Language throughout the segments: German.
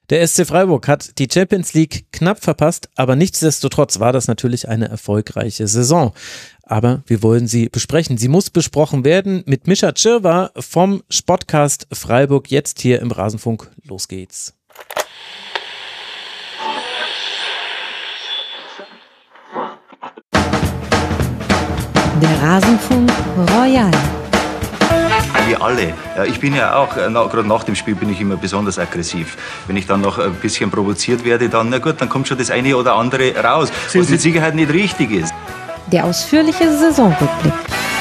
Der SC Freiburg hat die Champions League knapp verpasst, aber nichtsdestotrotz war das natürlich eine erfolgreiche Saison. Aber wir wollen sie besprechen. Sie muss besprochen werden mit Mischa Tschirwa vom Sportcast Freiburg. Jetzt hier im Rasenfunk. Los geht's. Der Rasenfunk Royal. Wir alle. Ich bin ja auch, gerade nach dem Spiel bin ich immer besonders aggressiv. Wenn ich dann noch ein bisschen provoziert werde, dann, na gut, dann kommt schon das eine oder andere raus, was mit Sicherheit nicht richtig ist. Der ausführliche Saisonrückblick.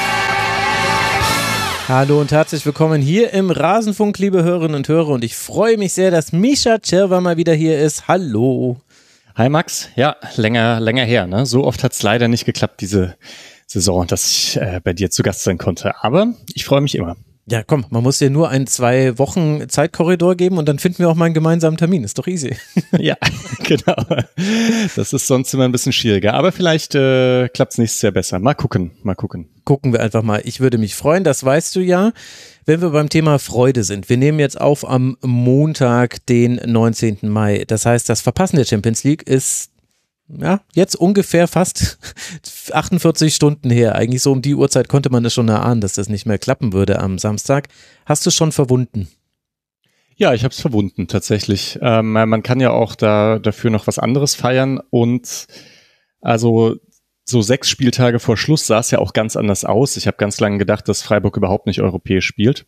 Hallo und herzlich willkommen hier im Rasenfunk, liebe Hörerinnen und Hörer. Und ich freue mich sehr, dass Mischa Tschirwa mal wieder hier ist. Hallo. Hi Max. Ja, länger her. Ne? So oft hat es leider nicht geklappt, diese Saison, dass ich bei dir zu Gast sein konnte. Aber ich freue mich immer. Ja, komm, man muss dir nur 2 Wochen Zeitkorridor geben und dann finden wir auch mal einen gemeinsamen Termin. Ist doch easy. Ja, genau. Das ist sonst immer ein bisschen schwieriger. Aber vielleicht klappt es nächstes Jahr besser. Mal gucken. Gucken wir einfach mal. Ich würde mich freuen, das weißt du ja, wenn wir beim Thema Freude sind. Wir nehmen jetzt auf am Montag, den 19. Mai. Das heißt, das Verpassen der Champions League ist jetzt ungefähr fast 48 Stunden her. Eigentlich so um die Uhrzeit konnte man es schon erahnen, dass das nicht mehr klappen würde am Samstag. Hast du es schon verwunden? Ja, ich habe es verwunden tatsächlich. Man kann ja auch dafür noch was anderes feiern und also so 6 Spieltage vor Schluss sah es ja auch ganz anders aus. Ich habe ganz lange gedacht, dass Freiburg überhaupt nicht europäisch spielt.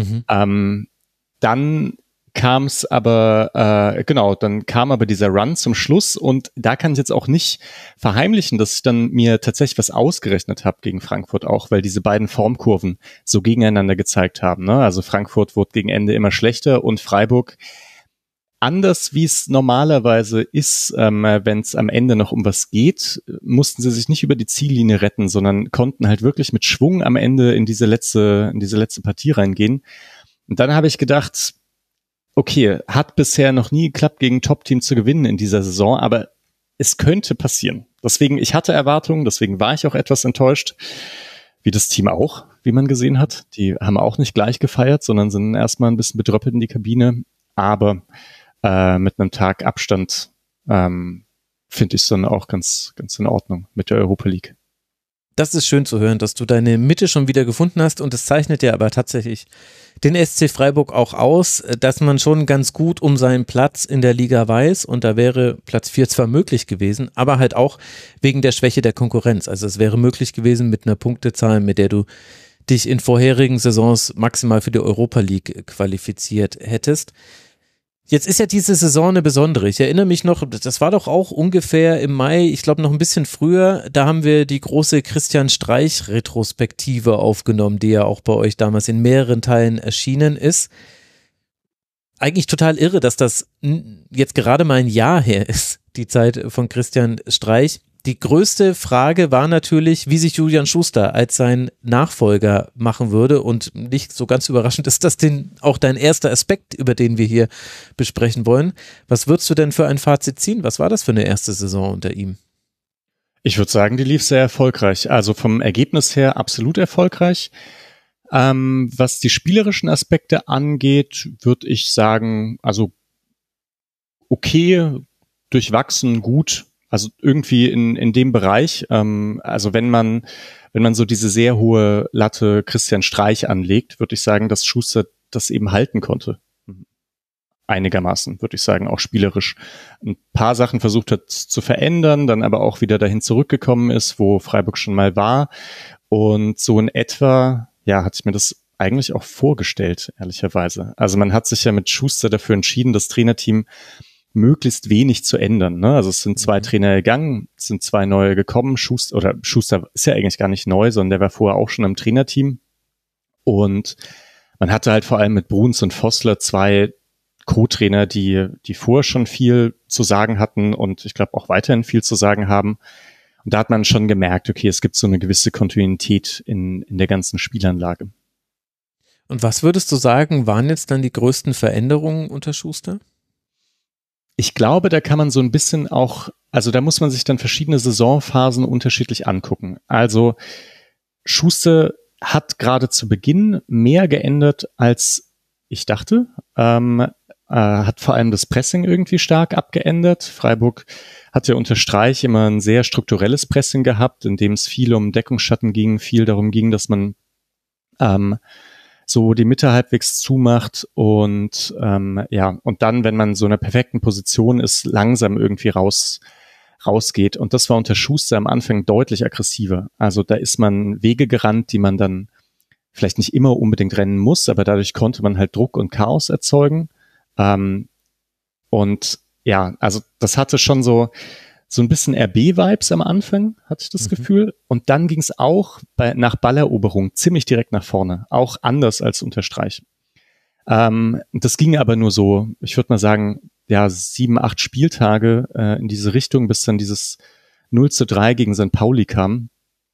Dann kam es aber, dann kam aber dieser Run zum Schluss und da kann ich jetzt auch nicht verheimlichen, dass ich dann mir tatsächlich was ausgerechnet habe gegen Frankfurt auch, weil diese beiden Formkurven so gegeneinander gezeigt haben. Ne? Also Frankfurt wurde gegen Ende immer schlechter und Freiburg, anders wie es normalerweise ist, wenn es am Ende noch um was geht, mussten sie sich nicht über die Ziellinie retten, sondern konnten halt wirklich mit Schwung am Ende in diese letzte Partie reingehen. Und dann habe ich gedacht, okay, hat bisher noch nie geklappt, gegen ein Top-Team zu gewinnen in dieser Saison, aber es könnte passieren. Deswegen, ich hatte Erwartungen, deswegen war ich auch etwas enttäuscht, wie das Team auch, wie man gesehen hat. Die haben auch nicht gleich gefeiert, sondern sind erstmal ein bisschen bedröppelt in die Kabine, aber mit einem Tag Abstand finde ich es dann auch ganz in Ordnung mit der Europa League. Das ist schön zu hören, dass du deine Mitte schon wieder gefunden hast und es zeichnet ja aber tatsächlich den SC Freiburg auch aus, dass man schon ganz gut um seinen Platz in der Liga weiß und da wäre Platz 4 zwar möglich gewesen, aber halt auch wegen der Schwäche der Konkurrenz. Also es wäre möglich gewesen mit einer Punktezahl, mit der du dich in vorherigen Saisons maximal für die Europa League qualifiziert hättest. Jetzt ist ja diese Saison eine besondere. Ich erinnere mich noch, das war doch auch ungefähr im Mai, ich glaube noch ein bisschen früher, da haben wir die große Christian Streich-Retrospektive aufgenommen, die ja auch bei euch damals in mehreren Teilen erschienen ist. Eigentlich total irre, dass das jetzt gerade mal ein Jahr her ist, die Zeit von Christian Streich. Die größte Frage war natürlich, wie sich Julian Schuster als sein Nachfolger machen würde und nicht so ganz überraschend ist das auch dein erster Aspekt, über den wir hier besprechen wollen. Was würdest du denn für ein Fazit ziehen? Was war das für eine erste Saison unter ihm? Ich würde sagen, die lief sehr erfolgreich. Also vom Ergebnis her absolut erfolgreich. Was die spielerischen Aspekte angeht, würde ich sagen, also okay, durchwachsen, gut. Also irgendwie in dem Bereich, also wenn man so diese sehr hohe Latte Christian Streich anlegt, würde ich sagen, dass Schuster das eben halten konnte. Einigermaßen, würde ich sagen, auch spielerisch. Ein paar Sachen versucht hat zu verändern, dann aber auch wieder dahin zurückgekommen ist, wo Freiburg schon mal war. Und so in etwa, ja, hatte ich mir das eigentlich auch vorgestellt, ehrlicherweise. Also man hat sich ja mit Schuster dafür entschieden, das Trainerteam möglichst wenig zu ändern. Ne? Also es sind 2 Trainer gegangen, es sind 2 neue gekommen. Schuster ist ja eigentlich gar nicht neu, sondern der war vorher auch schon im Trainerteam. Und man hatte halt vor allem mit Bruns und Vossler 2 Co-Trainer, die vorher schon viel zu sagen hatten und ich glaube auch weiterhin viel zu sagen haben. Und da hat man schon gemerkt, okay, es gibt so eine gewisse Kontinuität in der ganzen Spielanlage. Und was würdest du sagen, waren jetzt dann die größten Veränderungen unter Schuster? Ich glaube, da kann man so ein bisschen auch, also da muss man sich dann verschiedene Saisonphasen unterschiedlich angucken. Also Schuster hat gerade zu Beginn mehr geändert, als ich dachte. hat vor allem das Pressing irgendwie stark abgeändert. Freiburg hat ja unter Streich immer ein sehr strukturelles Pressing gehabt, in dem es viel um Deckungsschatten ging, viel darum ging, dass man so die Mitte halbwegs zumacht und und dann, wenn man so in einer perfekten Position ist, langsam irgendwie rausgeht. Und das war unter Schuster am Anfang deutlich aggressiver. Also da ist man Wege gerannt, die man dann vielleicht nicht immer unbedingt rennen muss, aber dadurch konnte man halt Druck und Chaos erzeugen. Und ja, also das hatte schon so ein bisschen RB-Vibes am Anfang, hatte ich das Gefühl. Und dann ging es auch nach Balleroberung ziemlich direkt nach vorne. Auch anders als unter Streich. Das ging aber nur so, ich würde mal sagen, 7, 8 Spieltage in diese Richtung, bis dann dieses 0:3 gegen St. Pauli kam.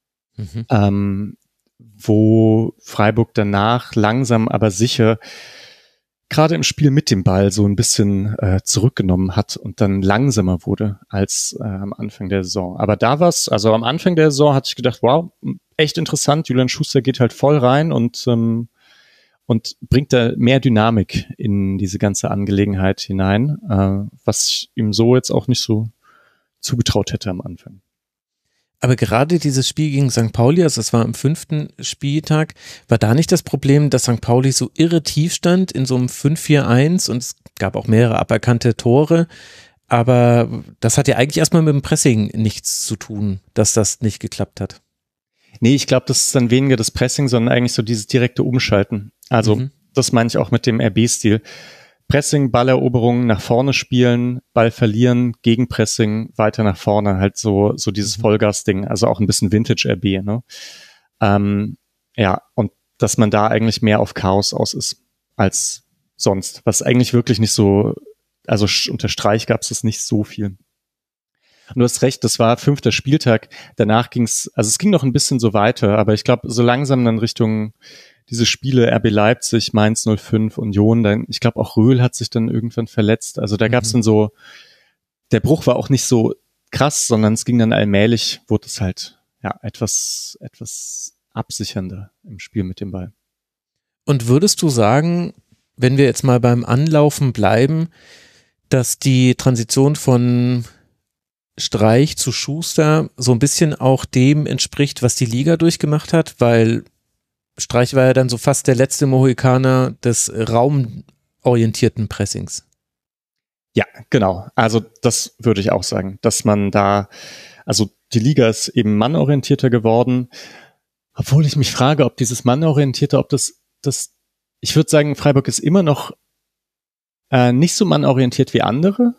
Wo Freiburg danach langsam aber sicher gerade im Spiel mit dem Ball so ein bisschen zurückgenommen hat und dann langsamer wurde als am Anfang der Saison. Aber da war's, also am Anfang der Saison hatte ich gedacht, wow, echt interessant, Julian Schuster geht halt voll rein und bringt da mehr Dynamik in diese ganze Angelegenheit hinein, was ich ihm so jetzt auch nicht so zugetraut hätte am Anfang. Aber gerade dieses Spiel gegen St. Pauli, also es war am 5. Spieltag, war da nicht das Problem, dass St. Pauli so irre tief stand in so einem 5-4-1 und es gab auch mehrere aberkannte Tore, aber das hat ja eigentlich erstmal mit dem Pressing nichts zu tun, dass das nicht geklappt hat. Nee, ich glaube, das ist dann weniger das Pressing, sondern eigentlich so dieses direkte Umschalten. Also das meine ich auch mit dem RB-Stil. Pressing, Balleroberung, nach vorne spielen, Ball verlieren, Gegenpressing, weiter nach vorne, halt so dieses Vollgas-Ding, also auch ein bisschen Vintage-RB, ne? Und dass man da eigentlich mehr auf Chaos aus ist als sonst, was eigentlich wirklich nicht so, also unter Streich gab es das nicht so viel. Und du hast recht, das war 5. Spieltag, danach es ging noch ein bisschen so weiter, aber ich glaube, so langsam dann Richtung diese Spiele RB Leipzig, Mainz 05, Union, dann, ich glaube auch Röhl hat sich dann irgendwann verletzt. Also da gab es dann so, der Bruch war auch nicht so krass, sondern es ging dann allmählich, wurde es halt etwas absichernder im Spiel mit dem Ball. Und würdest du sagen, wenn wir jetzt mal beim Anlaufen bleiben, dass die Transition von Streich zu Schuster so ein bisschen auch dem entspricht, was die Liga durchgemacht hat, weil Streich war ja dann so fast der letzte Mohikaner des raumorientierten Pressings. Ja, genau. Also das würde ich auch sagen, dass man da, also die Liga ist eben mannorientierter geworden, obwohl ich mich frage, ob dieses mannorientierte, ob das, ich würde sagen, Freiburg ist immer noch nicht so mannorientiert wie andere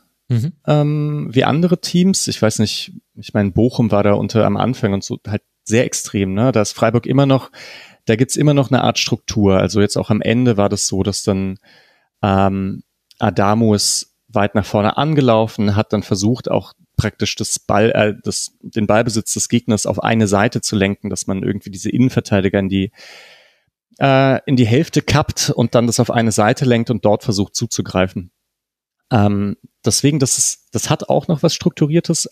Teams. Ich weiß nicht, ich meine, Bochum war da am Anfang und so halt sehr extrem, ne? Da ist Freiburg immer noch, da gibt's immer noch eine Art Struktur. Also jetzt auch am Ende war das so, dass dann Adamo ist weit nach vorne angelaufen, hat dann versucht, auch praktisch den Ballbesitz des Gegners auf eine Seite zu lenken, dass man irgendwie diese Innenverteidiger in die Hälfte kappt und dann das auf eine Seite lenkt und dort versucht zuzugreifen. Deswegen, das hat auch noch was Strukturiertes.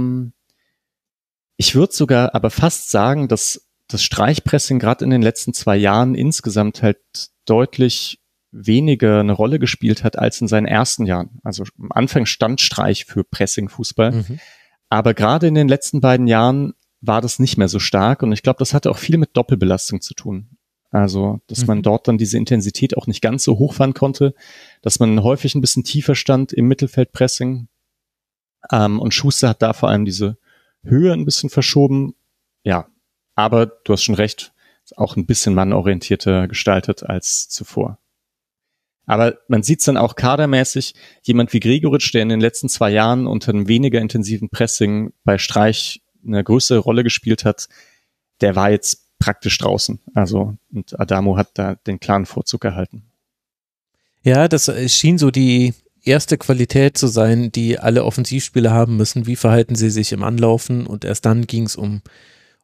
Ich würde sogar aber fast sagen, dass das Streichpressing gerade in den letzten 2 Jahren insgesamt halt deutlich weniger eine Rolle gespielt hat als in seinen ersten Jahren. Also am Anfang stand Streich für Pressing-Fußball, aber gerade in den letzten 2 Jahren war das nicht mehr so stark und ich glaube, das hatte auch viel mit Doppelbelastung zu tun. Also, dass man dort dann diese Intensität auch nicht ganz so hoch fahren konnte, dass man häufig ein bisschen tiefer stand im Mittelfeldpressing. Und Schuster hat da vor allem diese Höhe ein bisschen verschoben. Ja, aber du hast schon recht, ist auch ein bisschen mannorientierter gestaltet als zuvor. Aber man sieht es dann auch kadermäßig, jemand wie Gregoritsch, der in den letzten 2 Jahren unter einem weniger intensiven Pressing bei Streich eine größere Rolle gespielt hat, der war jetzt praktisch draußen. Also, und Adamo hat da den klaren Vorzug erhalten. Ja, das schien so die erste Qualität zu sein, die alle Offensivspieler haben müssen. Wie verhalten sie sich im Anlaufen? Und erst dann ging es um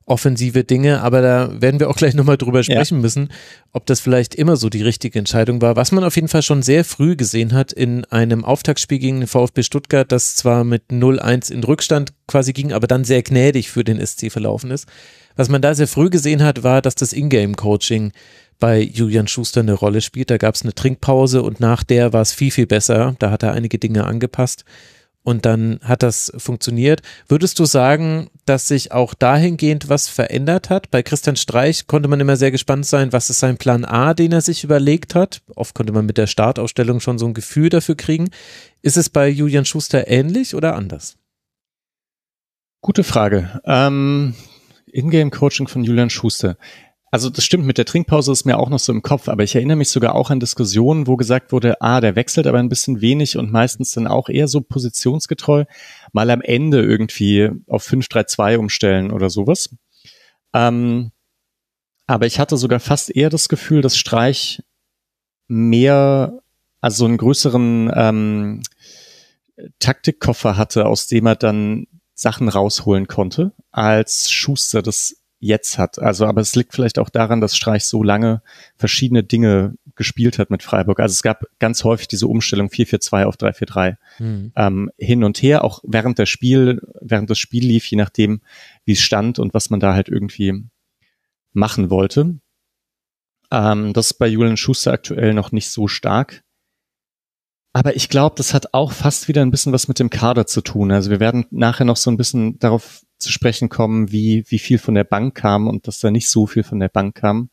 offensive Dinge, aber da werden wir auch gleich nochmal drüber sprechen müssen, ob das vielleicht immer so die richtige Entscheidung war. Was man auf jeden Fall schon sehr früh gesehen hat in einem Auftaktspiel gegen den VfB Stuttgart, das zwar mit 0-1 in Rückstand quasi ging, aber dann sehr gnädig für den SC verlaufen ist. Was man da sehr früh gesehen hat, war, dass das Ingame-Coaching bei Julian Schuster eine Rolle spielt. Da gab es eine Trinkpause und nach der war es viel, viel besser. Da hat er einige Dinge angepasst. Und dann hat das funktioniert. Würdest du sagen, dass sich auch dahingehend was verändert hat? Bei Christian Streich konnte man immer sehr gespannt sein, was ist sein Plan A, den er sich überlegt hat? Oft konnte man mit der Startausstellung schon so ein Gefühl dafür kriegen. Ist es bei Julian Schuster ähnlich oder anders? Gute Frage. Ingame-Coaching von Julian Schuster. Also das stimmt, mit der Trinkpause ist mir auch noch so im Kopf, aber ich erinnere mich sogar auch an Diskussionen, wo gesagt wurde, der wechselt aber ein bisschen wenig und meistens dann auch eher so positionsgetreu, mal am Ende irgendwie auf 5-3-2 umstellen oder sowas. Aber ich hatte sogar fast eher das Gefühl, dass Streich mehr, also einen größeren Taktikkoffer hatte, aus dem er dann Sachen rausholen konnte, als Schuster das jetzt hat. Also, aber es liegt vielleicht auch daran, dass Streich so lange verschiedene Dinge gespielt hat mit Freiburg. Also es gab ganz häufig diese Umstellung 4-4-2 auf 3-4-3 hin und her, auch während das Spiel lief, je nachdem, wie es stand und was man da halt irgendwie machen wollte. Das ist bei Julian Schuster aktuell noch nicht so stark. Aber ich glaube, das hat auch fast wieder ein bisschen was mit dem Kader zu tun. Also wir werden nachher noch so ein bisschen darauf zu sprechen kommen, wie viel von der Bank kam und dass da nicht so viel von der Bank kam.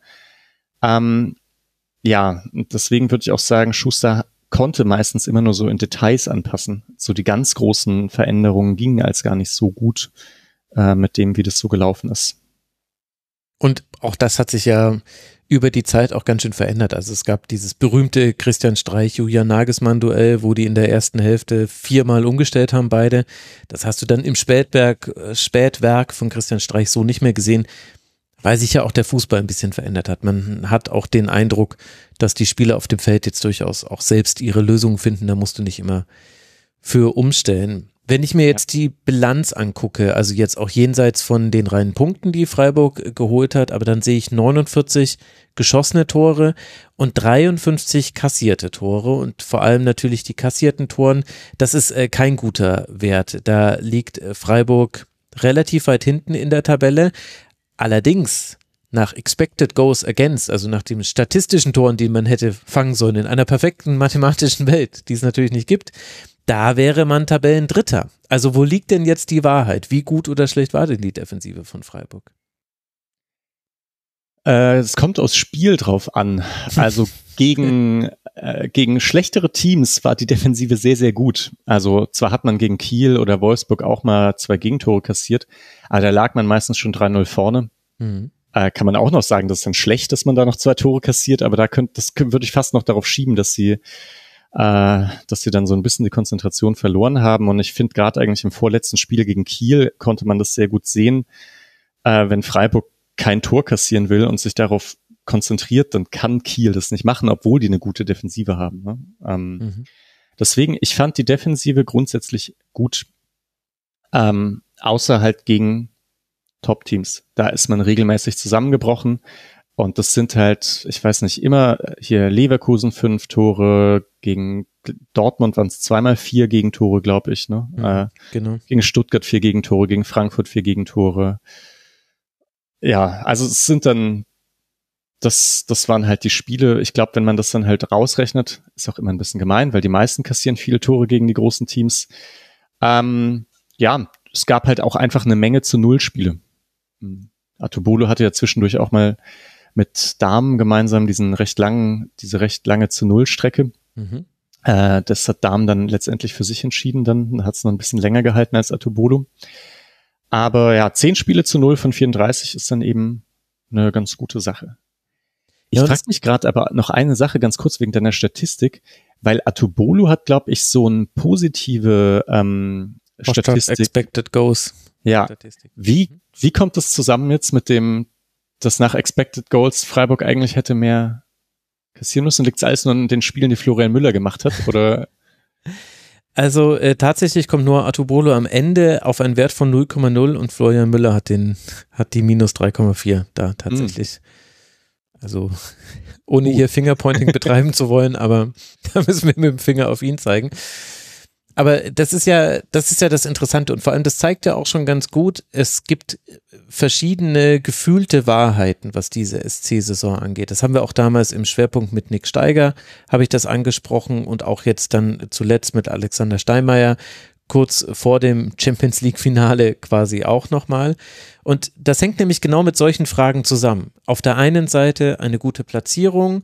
Ja, und deswegen würde ich auch sagen, Schuster konnte meistens immer nur so in Details anpassen. So die ganz großen Veränderungen gingen als gar nicht so gut mit dem, wie das so gelaufen ist. Und auch das hat sich ja über die Zeit auch ganz schön verändert. Also es gab dieses berühmte Christian Streich-Julian Nagelsmann-Duell, wo die in der ersten Hälfte 4-mal umgestellt haben, beide. Das hast du dann im Spätwerk von Christian Streich so nicht mehr gesehen, weil sich ja auch der Fußball ein bisschen verändert hat. Man hat auch den Eindruck, dass die Spieler auf dem Feld jetzt durchaus auch selbst ihre Lösungen finden. Da musst du nicht immer für umstellen. Wenn ich mir jetzt die Bilanz angucke, also jetzt auch jenseits von den reinen Punkten, die Freiburg geholt hat, aber dann sehe ich 49 geschossene Tore und 53 kassierte Tore und vor allem natürlich die kassierten Toren, das ist kein guter Wert. Da liegt Freiburg relativ weit hinten in der Tabelle. Allerdings nach Expected Goals Against, also nach den statistischen Toren, die man hätte fangen sollen in einer perfekten mathematischen Welt, die es natürlich nicht gibt, da wäre man Tabellendritter. Also wo liegt denn jetzt die Wahrheit? Wie gut oder schlecht war denn die Defensive von Freiburg? Es kommt aufs Spiel drauf an. Also gegen schlechtere Teams war die Defensive sehr, sehr gut. Also zwar hat man gegen Kiel oder Wolfsburg auch mal 2 Gegentore kassiert, aber da lag man meistens schon 3-0 vorne. Kann man auch noch sagen, das ist dann schlecht, dass man da noch 2 Tore kassiert, aber würde ich fast noch darauf schieben, dass sie dann so ein bisschen die Konzentration verloren haben. Und ich finde gerade eigentlich im vorletzten Spiel gegen Kiel konnte man das sehr gut sehen. Wenn Freiburg kein Tor kassieren will und sich darauf konzentriert, dann kann Kiel das nicht machen, obwohl die eine gute Defensive haben. Ne? Deswegen, ich fand die Defensive grundsätzlich gut, außer halt gegen Top-Teams. Da ist man regelmäßig zusammengebrochen. Und das sind halt, ich weiß nicht, immer hier Leverkusen 5 Tore, gegen Dortmund waren es 2x4 Gegentore, glaube ich. Ne? Genau. Gegen Stuttgart 4 Gegentore, gegen Frankfurt 4 Gegentore. Ja, also es sind dann, das waren halt die Spiele. Ich glaube, wenn man das dann halt rausrechnet, ist auch immer ein bisschen gemein, weil die meisten kassieren viele Tore gegen die großen Teams. Ja, es gab halt auch einfach eine Menge zu Null-Spiele. Atubolo hatte ja zwischendurch auch mal mit Dahmen gemeinsam diese recht lange zu Null-Strecke. Das hat Dahmen dann letztendlich für sich entschieden, dann hat es noch ein bisschen länger gehalten als Atubolo. Aber ja, 10 Spiele zu 0 von 34 ist dann eben eine ganz gute Sache. Ich frage mich gerade aber noch eine Sache ganz kurz wegen deiner Statistik, weil Atubolo hat, glaube ich, so eine positive Statistik. Expected Goals. Ja. Statistik. Wie kommt das zusammen jetzt mit dem, dass nach Expected Goals Freiburg eigentlich hätte mehr kassieren müssen? Liegt es alles nur an den Spielen, die Florian Müller gemacht hat? Oder? Also tatsächlich kommt Noah Atubolo am Ende auf einen Wert von 0,0 und Florian Müller hat die minus 3,4 da tatsächlich. Also ohne hier Fingerpointing betreiben zu wollen, aber da müssen wir mit dem Finger auf ihn zeigen. Aber das ist ja das Interessante und vor allem das zeigt ja auch schon ganz gut, es gibt verschiedene gefühlte Wahrheiten, was diese SC-Saison angeht. Das haben wir auch damals im Schwerpunkt mit Nick Steiger, habe ich das angesprochen und auch jetzt dann zuletzt mit Alexander Steinmeier, kurz vor dem Champions-League-Finale quasi auch nochmal. Und das hängt nämlich genau mit solchen Fragen zusammen. Auf der einen Seite eine gute Platzierung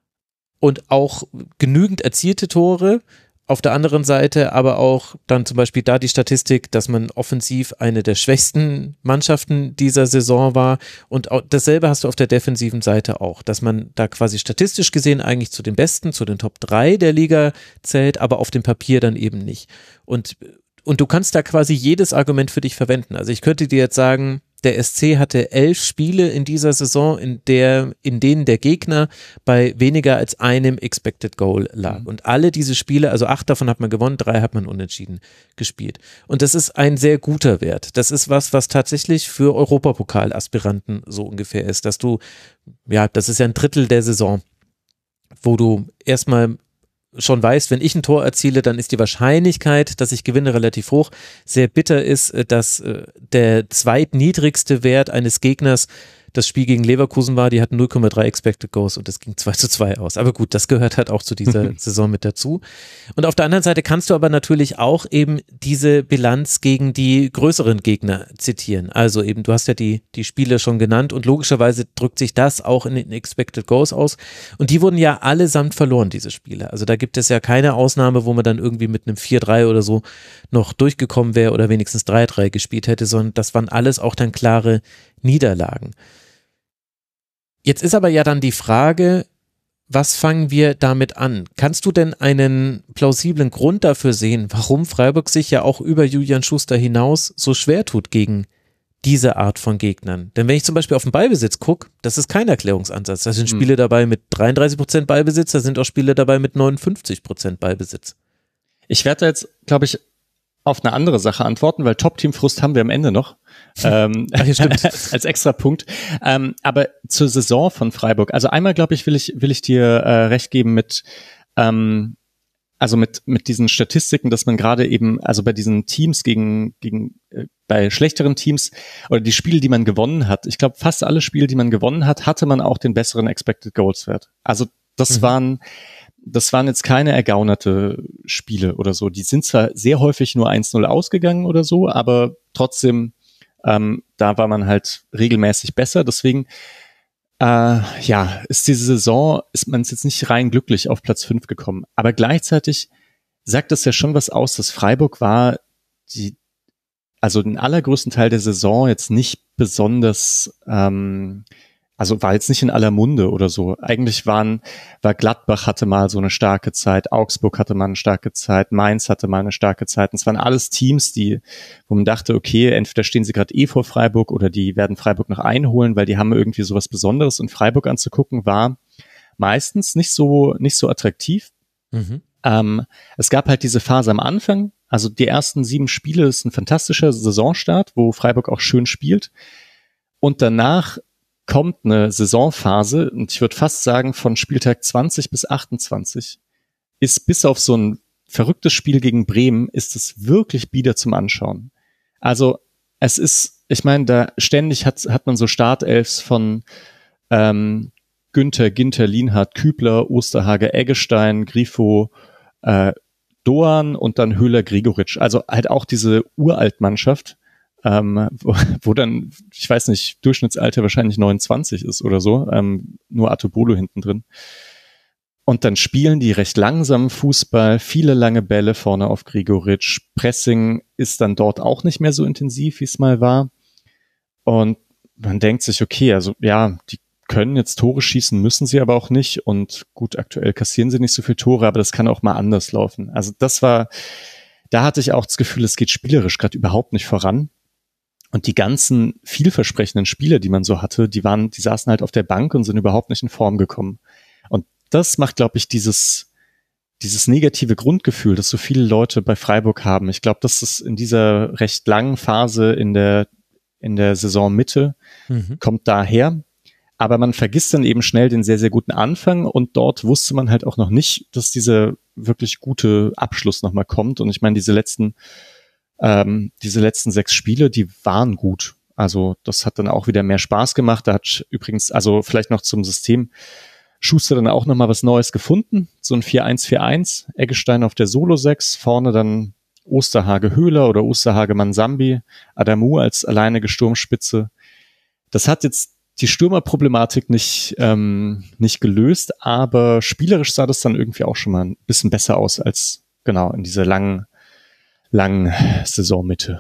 und auch genügend erzielte Tore, auf der anderen Seite aber auch dann zum Beispiel da die Statistik, dass man offensiv eine der schwächsten Mannschaften dieser Saison war und auch dasselbe hast du auf der defensiven Seite auch, dass man da quasi statistisch gesehen eigentlich zu den Besten, zu den Top 3 der Liga zählt, aber auf dem Papier dann eben nicht. Und du kannst da quasi jedes Argument für dich verwenden. Also ich könnte dir jetzt sagen, der SC hatte 11 Spiele in dieser Saison, in denen der Gegner bei weniger als einem Expected Goal lag. Und alle diese Spiele, also 8 davon hat man gewonnen, 3 hat man unentschieden gespielt. Und das ist ein sehr guter Wert. Das ist was tatsächlich für Europapokal-Aspiranten so ungefähr ist, dass du, ja, das ist ja ein Drittel der Saison, wo du erstmal schon weißt, wenn ich ein Tor erziele, dann ist die Wahrscheinlichkeit, dass ich gewinne, relativ hoch. Sehr bitter ist, dass der zweitniedrigste Wert eines Gegners das Spiel gegen Leverkusen war, die hatten 0,3 Expected Goals und das ging 2:2 aus. Aber gut, das gehört halt auch zu dieser Saison mit dazu. Und auf der anderen Seite kannst du aber natürlich auch eben diese Bilanz gegen die größeren Gegner zitieren. Also eben, du hast ja die Spiele schon genannt und logischerweise drückt sich das auch in den Expected Goals aus. Und die wurden ja allesamt verloren, diese Spiele. Also da gibt es ja keine Ausnahme, wo man dann irgendwie mit einem 4:3 oder so noch durchgekommen wäre oder wenigstens 3:3 gespielt hätte, sondern das waren alles auch dann klare Niederlagen. Jetzt ist aber ja dann die Frage, was fangen wir damit an? Kannst du denn einen plausiblen Grund dafür sehen, warum Freiburg sich ja auch über Julian Schuster hinaus so schwer tut gegen diese Art von Gegnern? Denn wenn ich zum Beispiel auf den Ballbesitz gucke, das ist kein Erklärungsansatz. Da sind Spiele dabei mit 33% Ballbesitz, da sind auch Spiele dabei mit 59% Ballbesitz. Ich werde jetzt, glaube ich, auf eine andere Sache antworten, weil Top-Team-Frust haben wir am Ende noch. Als extra Punkt. Aber zur Saison von Freiburg. Also einmal, glaube ich, will ich dir recht geben mit diesen Statistiken, dass man gerade eben, also bei diesen Teams bei schlechteren Teams oder die Spiele, die man gewonnen hat, ich glaube, fast alle Spiele, die man gewonnen hat, hatte man auch den besseren Expected Goals Wert. Also das waren jetzt keine ergaunerte Spiele oder so. Die sind zwar sehr häufig nur 1:0 ausgegangen oder so, aber trotzdem, da war man halt regelmäßig besser. Deswegen, ist diese Saison, ist man jetzt nicht rein glücklich auf Platz 5 gekommen. Aber gleichzeitig sagt das ja schon was aus, dass Freiburg war den allergrößten Teil der Saison jetzt nicht besonders, war jetzt nicht in aller Munde oder so. Eigentlich war Gladbach hatte mal so eine starke Zeit, Augsburg hatte mal eine starke Zeit, Mainz hatte mal eine starke Zeit. Und es waren alles Teams, wo man dachte, okay, entweder stehen sie gerade vor Freiburg oder die werden Freiburg noch einholen, weil die haben irgendwie sowas Besonderes. Und Freiburg anzugucken war meistens nicht so attraktiv. Es gab halt diese Phase am Anfang. Also die ersten 7 Spiele ist ein fantastischer Saisonstart, wo Freiburg auch schön spielt. Und danach kommt eine Saisonphase, und ich würde fast sagen, von Spieltag 20 bis 28 ist bis auf so ein verrücktes Spiel gegen Bremen, ist es wirklich bieder zum Anschauen. Also es ist, ich meine, da ständig hat man so Startelfs von Günther, Ginter, Lienhardt, Kübler, Osterhage, Eggestein, Grifo, Doan und dann Höhler, Gregoritsch. Also halt auch diese Uraltmannschaft, wo dann, ich weiß nicht, Durchschnittsalter wahrscheinlich 29 ist oder so, nur Atubolo hinten drin. Und dann spielen die recht langsam Fußball, viele lange Bälle vorne auf Gregoritsch. Pressing ist dann dort auch nicht mehr so intensiv, wie es mal war. Und man denkt sich, okay, also ja, die können jetzt Tore schießen, müssen sie aber auch nicht. Und gut, aktuell kassieren sie nicht so viele Tore, aber das kann auch mal anders laufen. Also da hatte ich auch das Gefühl, es geht spielerisch gerade überhaupt nicht voran. Und die ganzen vielversprechenden Spieler, die man so hatte, die saßen halt auf der Bank und sind überhaupt nicht in Form gekommen. Und das macht, glaube ich, dieses dieses negative Grundgefühl, das so viele Leute bei Freiburg haben. Ich glaube, das ist in dieser recht langen Phase in der Saisonmitte, kommt daher. Aber man vergisst dann eben schnell den sehr, sehr guten Anfang und dort wusste man halt auch noch nicht, dass dieser wirklich gute Abschluss nochmal kommt. Und ich meine, diese letzten 6 Spiele, die waren gut. Also das hat dann auch wieder mehr Spaß gemacht. Da hat übrigens, also vielleicht noch zum System, Schuster dann auch nochmal was Neues gefunden. So ein 4-1-4-1, Eggestein auf der Solo-6, vorne dann Osterhage-Höhler oder Osterhage-Mansambi, Adamu als alleinige Sturmspitze. Das hat jetzt die Stürmerproblematik nicht gelöst, aber spielerisch sah das dann irgendwie auch schon mal ein bisschen besser aus als genau in dieser langen Saisonmitte.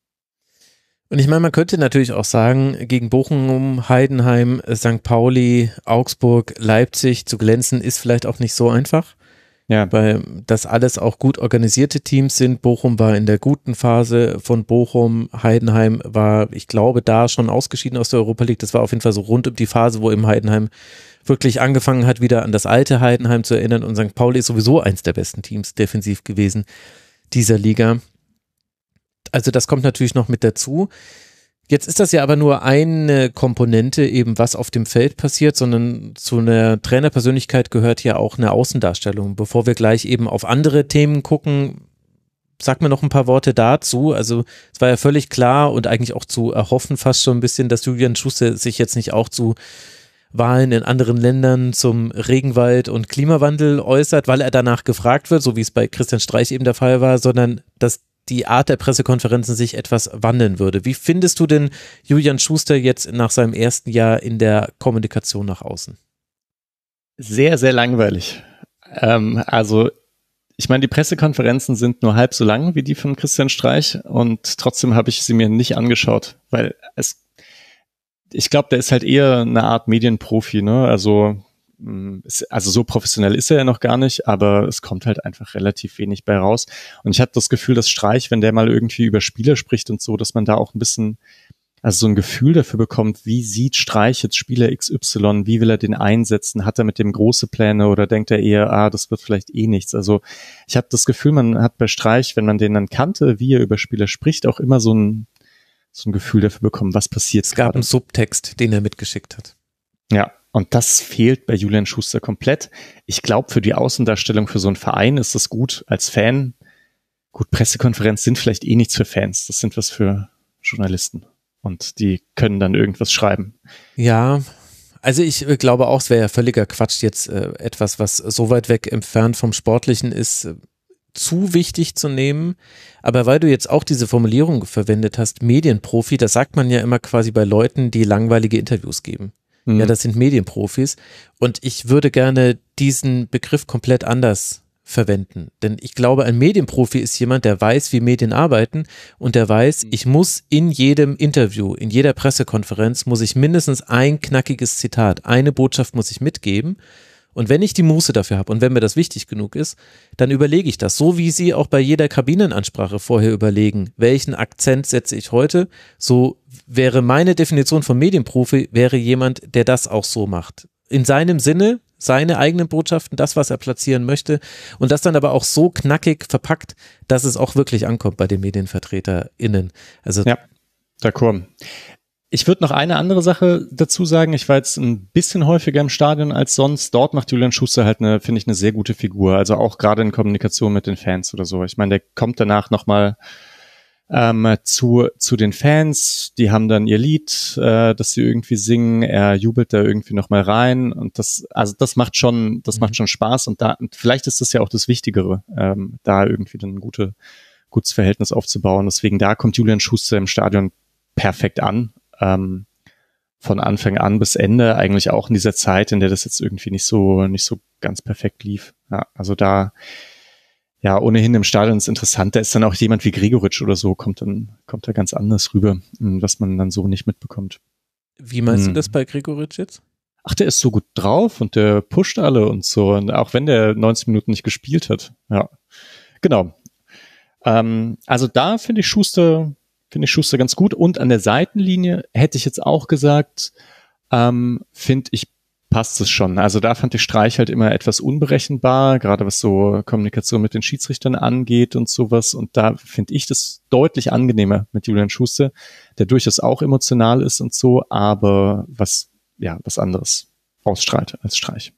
Und ich meine, man könnte natürlich auch sagen, gegen Bochum, Heidenheim, St. Pauli, Augsburg, Leipzig zu glänzen, ist vielleicht auch nicht so einfach. Ja, weil das alles auch gut organisierte Teams sind. Bochum war in der guten Phase von Bochum. Heidenheim war, ich glaube, da schon ausgeschieden aus der Europa League. Das war auf jeden Fall so rund um die Phase, wo eben Heidenheim wirklich angefangen hat, wieder an das alte Heidenheim zu erinnern. Und St. Pauli ist sowieso eins der besten Teams defensiv gewesen dieser Liga. Also das kommt natürlich noch mit dazu. Jetzt ist das ja aber nur eine Komponente eben, was auf dem Feld passiert, sondern zu einer Trainerpersönlichkeit gehört ja auch eine Außendarstellung. Bevor wir gleich eben auf andere Themen gucken, sag mir noch ein paar Worte dazu. Also es war ja völlig klar und eigentlich auch zu erhoffen fast schon ein bisschen, dass Julian Schuster sich jetzt nicht auch zu Wahlen in anderen Ländern zum Regenwald und Klimawandel äußert, weil er danach gefragt wird, so wie es bei Christian Streich eben der Fall war, sondern dass die Art der Pressekonferenzen sich etwas wandeln würde. Wie findest du denn Julian Schuster jetzt nach seinem ersten Jahr in der Kommunikation nach außen? Sehr, sehr langweilig. Also ich meine, die Pressekonferenzen sind nur halb so lang wie die von Christian Streich und trotzdem habe ich sie mir nicht angeschaut, weil ich glaube, der ist halt eher eine Art Medienprofi, ne? Also so professionell ist er ja noch gar nicht, aber es kommt halt einfach relativ wenig bei raus. Und ich habe das Gefühl, dass Streich, wenn der mal irgendwie über Spieler spricht und so, dass man da auch ein bisschen, also so ein Gefühl dafür bekommt, wie sieht Streich jetzt Spieler XY, wie will er den einsetzen, hat er mit dem große Pläne oder denkt er eher, das wird vielleicht eh nichts. Also ich habe das Gefühl, man hat bei Streich, wenn man den dann kannte, wie er über Spieler spricht, auch immer so ein Gefühl dafür bekommen, was passiert. Es gab einen Subtext, den er mitgeschickt hat. Ja. Und das fehlt bei Julian Schuster komplett. Ich glaube, für die Außendarstellung für so einen Verein ist das gut als Fan. Gut, Pressekonferenz sind vielleicht eh nichts für Fans. Das sind was für Journalisten. Und die können dann irgendwas schreiben. Ja, also ich glaube auch, es wäre ja völliger Quatsch, jetzt etwas, was so weit weg entfernt vom Sportlichen ist, zu wichtig zu nehmen. Aber weil du jetzt auch diese Formulierung verwendet hast, Medienprofi, das sagt man ja immer quasi bei Leuten, die langweilige Interviews geben. Ja, das sind Medienprofis und ich würde gerne diesen Begriff komplett anders verwenden, denn ich glaube, ein Medienprofi ist jemand, der weiß, wie Medien arbeiten und der weiß, ich muss in jedem Interview, in jeder Pressekonferenz muss ich mindestens ein knackiges Zitat, eine Botschaft muss ich mitgeben. Und wenn ich die Muße dafür habe und wenn mir das wichtig genug ist, dann überlege ich das, so wie Sie auch bei jeder Kabinenansprache vorher überlegen, welchen Akzent setze ich heute, so wäre meine Definition von Medienprofi, wäre jemand, der das auch so macht. In seinem Sinne, seine eigenen Botschaften, das, was er platzieren möchte und das dann aber auch so knackig verpackt, dass es auch wirklich ankommt bei den MedienvertreterInnen. Also ja, d'accord. Ich würde noch eine andere Sache dazu sagen. Ich war jetzt ein bisschen häufiger im Stadion als sonst. Dort macht Julian Schuster halt finde ich, eine sehr gute Figur. Also auch gerade in Kommunikation mit den Fans oder so. Ich meine, der kommt danach nochmal zu den Fans. Die haben dann ihr Lied, das sie irgendwie singen. Er jubelt da irgendwie nochmal rein. Und das macht schon Spaß. Und vielleicht ist das ja auch das Wichtigere, da irgendwie dann ein gutes Verhältnis aufzubauen. Deswegen da kommt Julian Schuster im Stadion perfekt an. Von Anfang an bis Ende, eigentlich auch in dieser Zeit, in der das jetzt irgendwie nicht so ganz perfekt lief. Ja, also da, ja, ohnehin im Stadion ist interessant, da ist dann auch jemand wie Gregoritsch oder so, kommt da ganz anders rüber, was man dann so nicht mitbekommt. Wie meinst du das bei Gregoritsch jetzt? Ach, der ist so gut drauf und der pusht alle und so, und auch wenn der 90 Minuten nicht gespielt hat. Ja, genau. Also da finde ich Schuster ganz gut. Und an der Seitenlinie hätte ich jetzt auch gesagt, finde ich passt es schon. Also da fand ich Streich halt immer etwas unberechenbar, gerade was so Kommunikation mit den Schiedsrichtern angeht und sowas. Und da finde ich das deutlich angenehmer mit Julian Schuster, der durchaus auch emotional ist und so, aber was anderes ausstrahlt als Streich.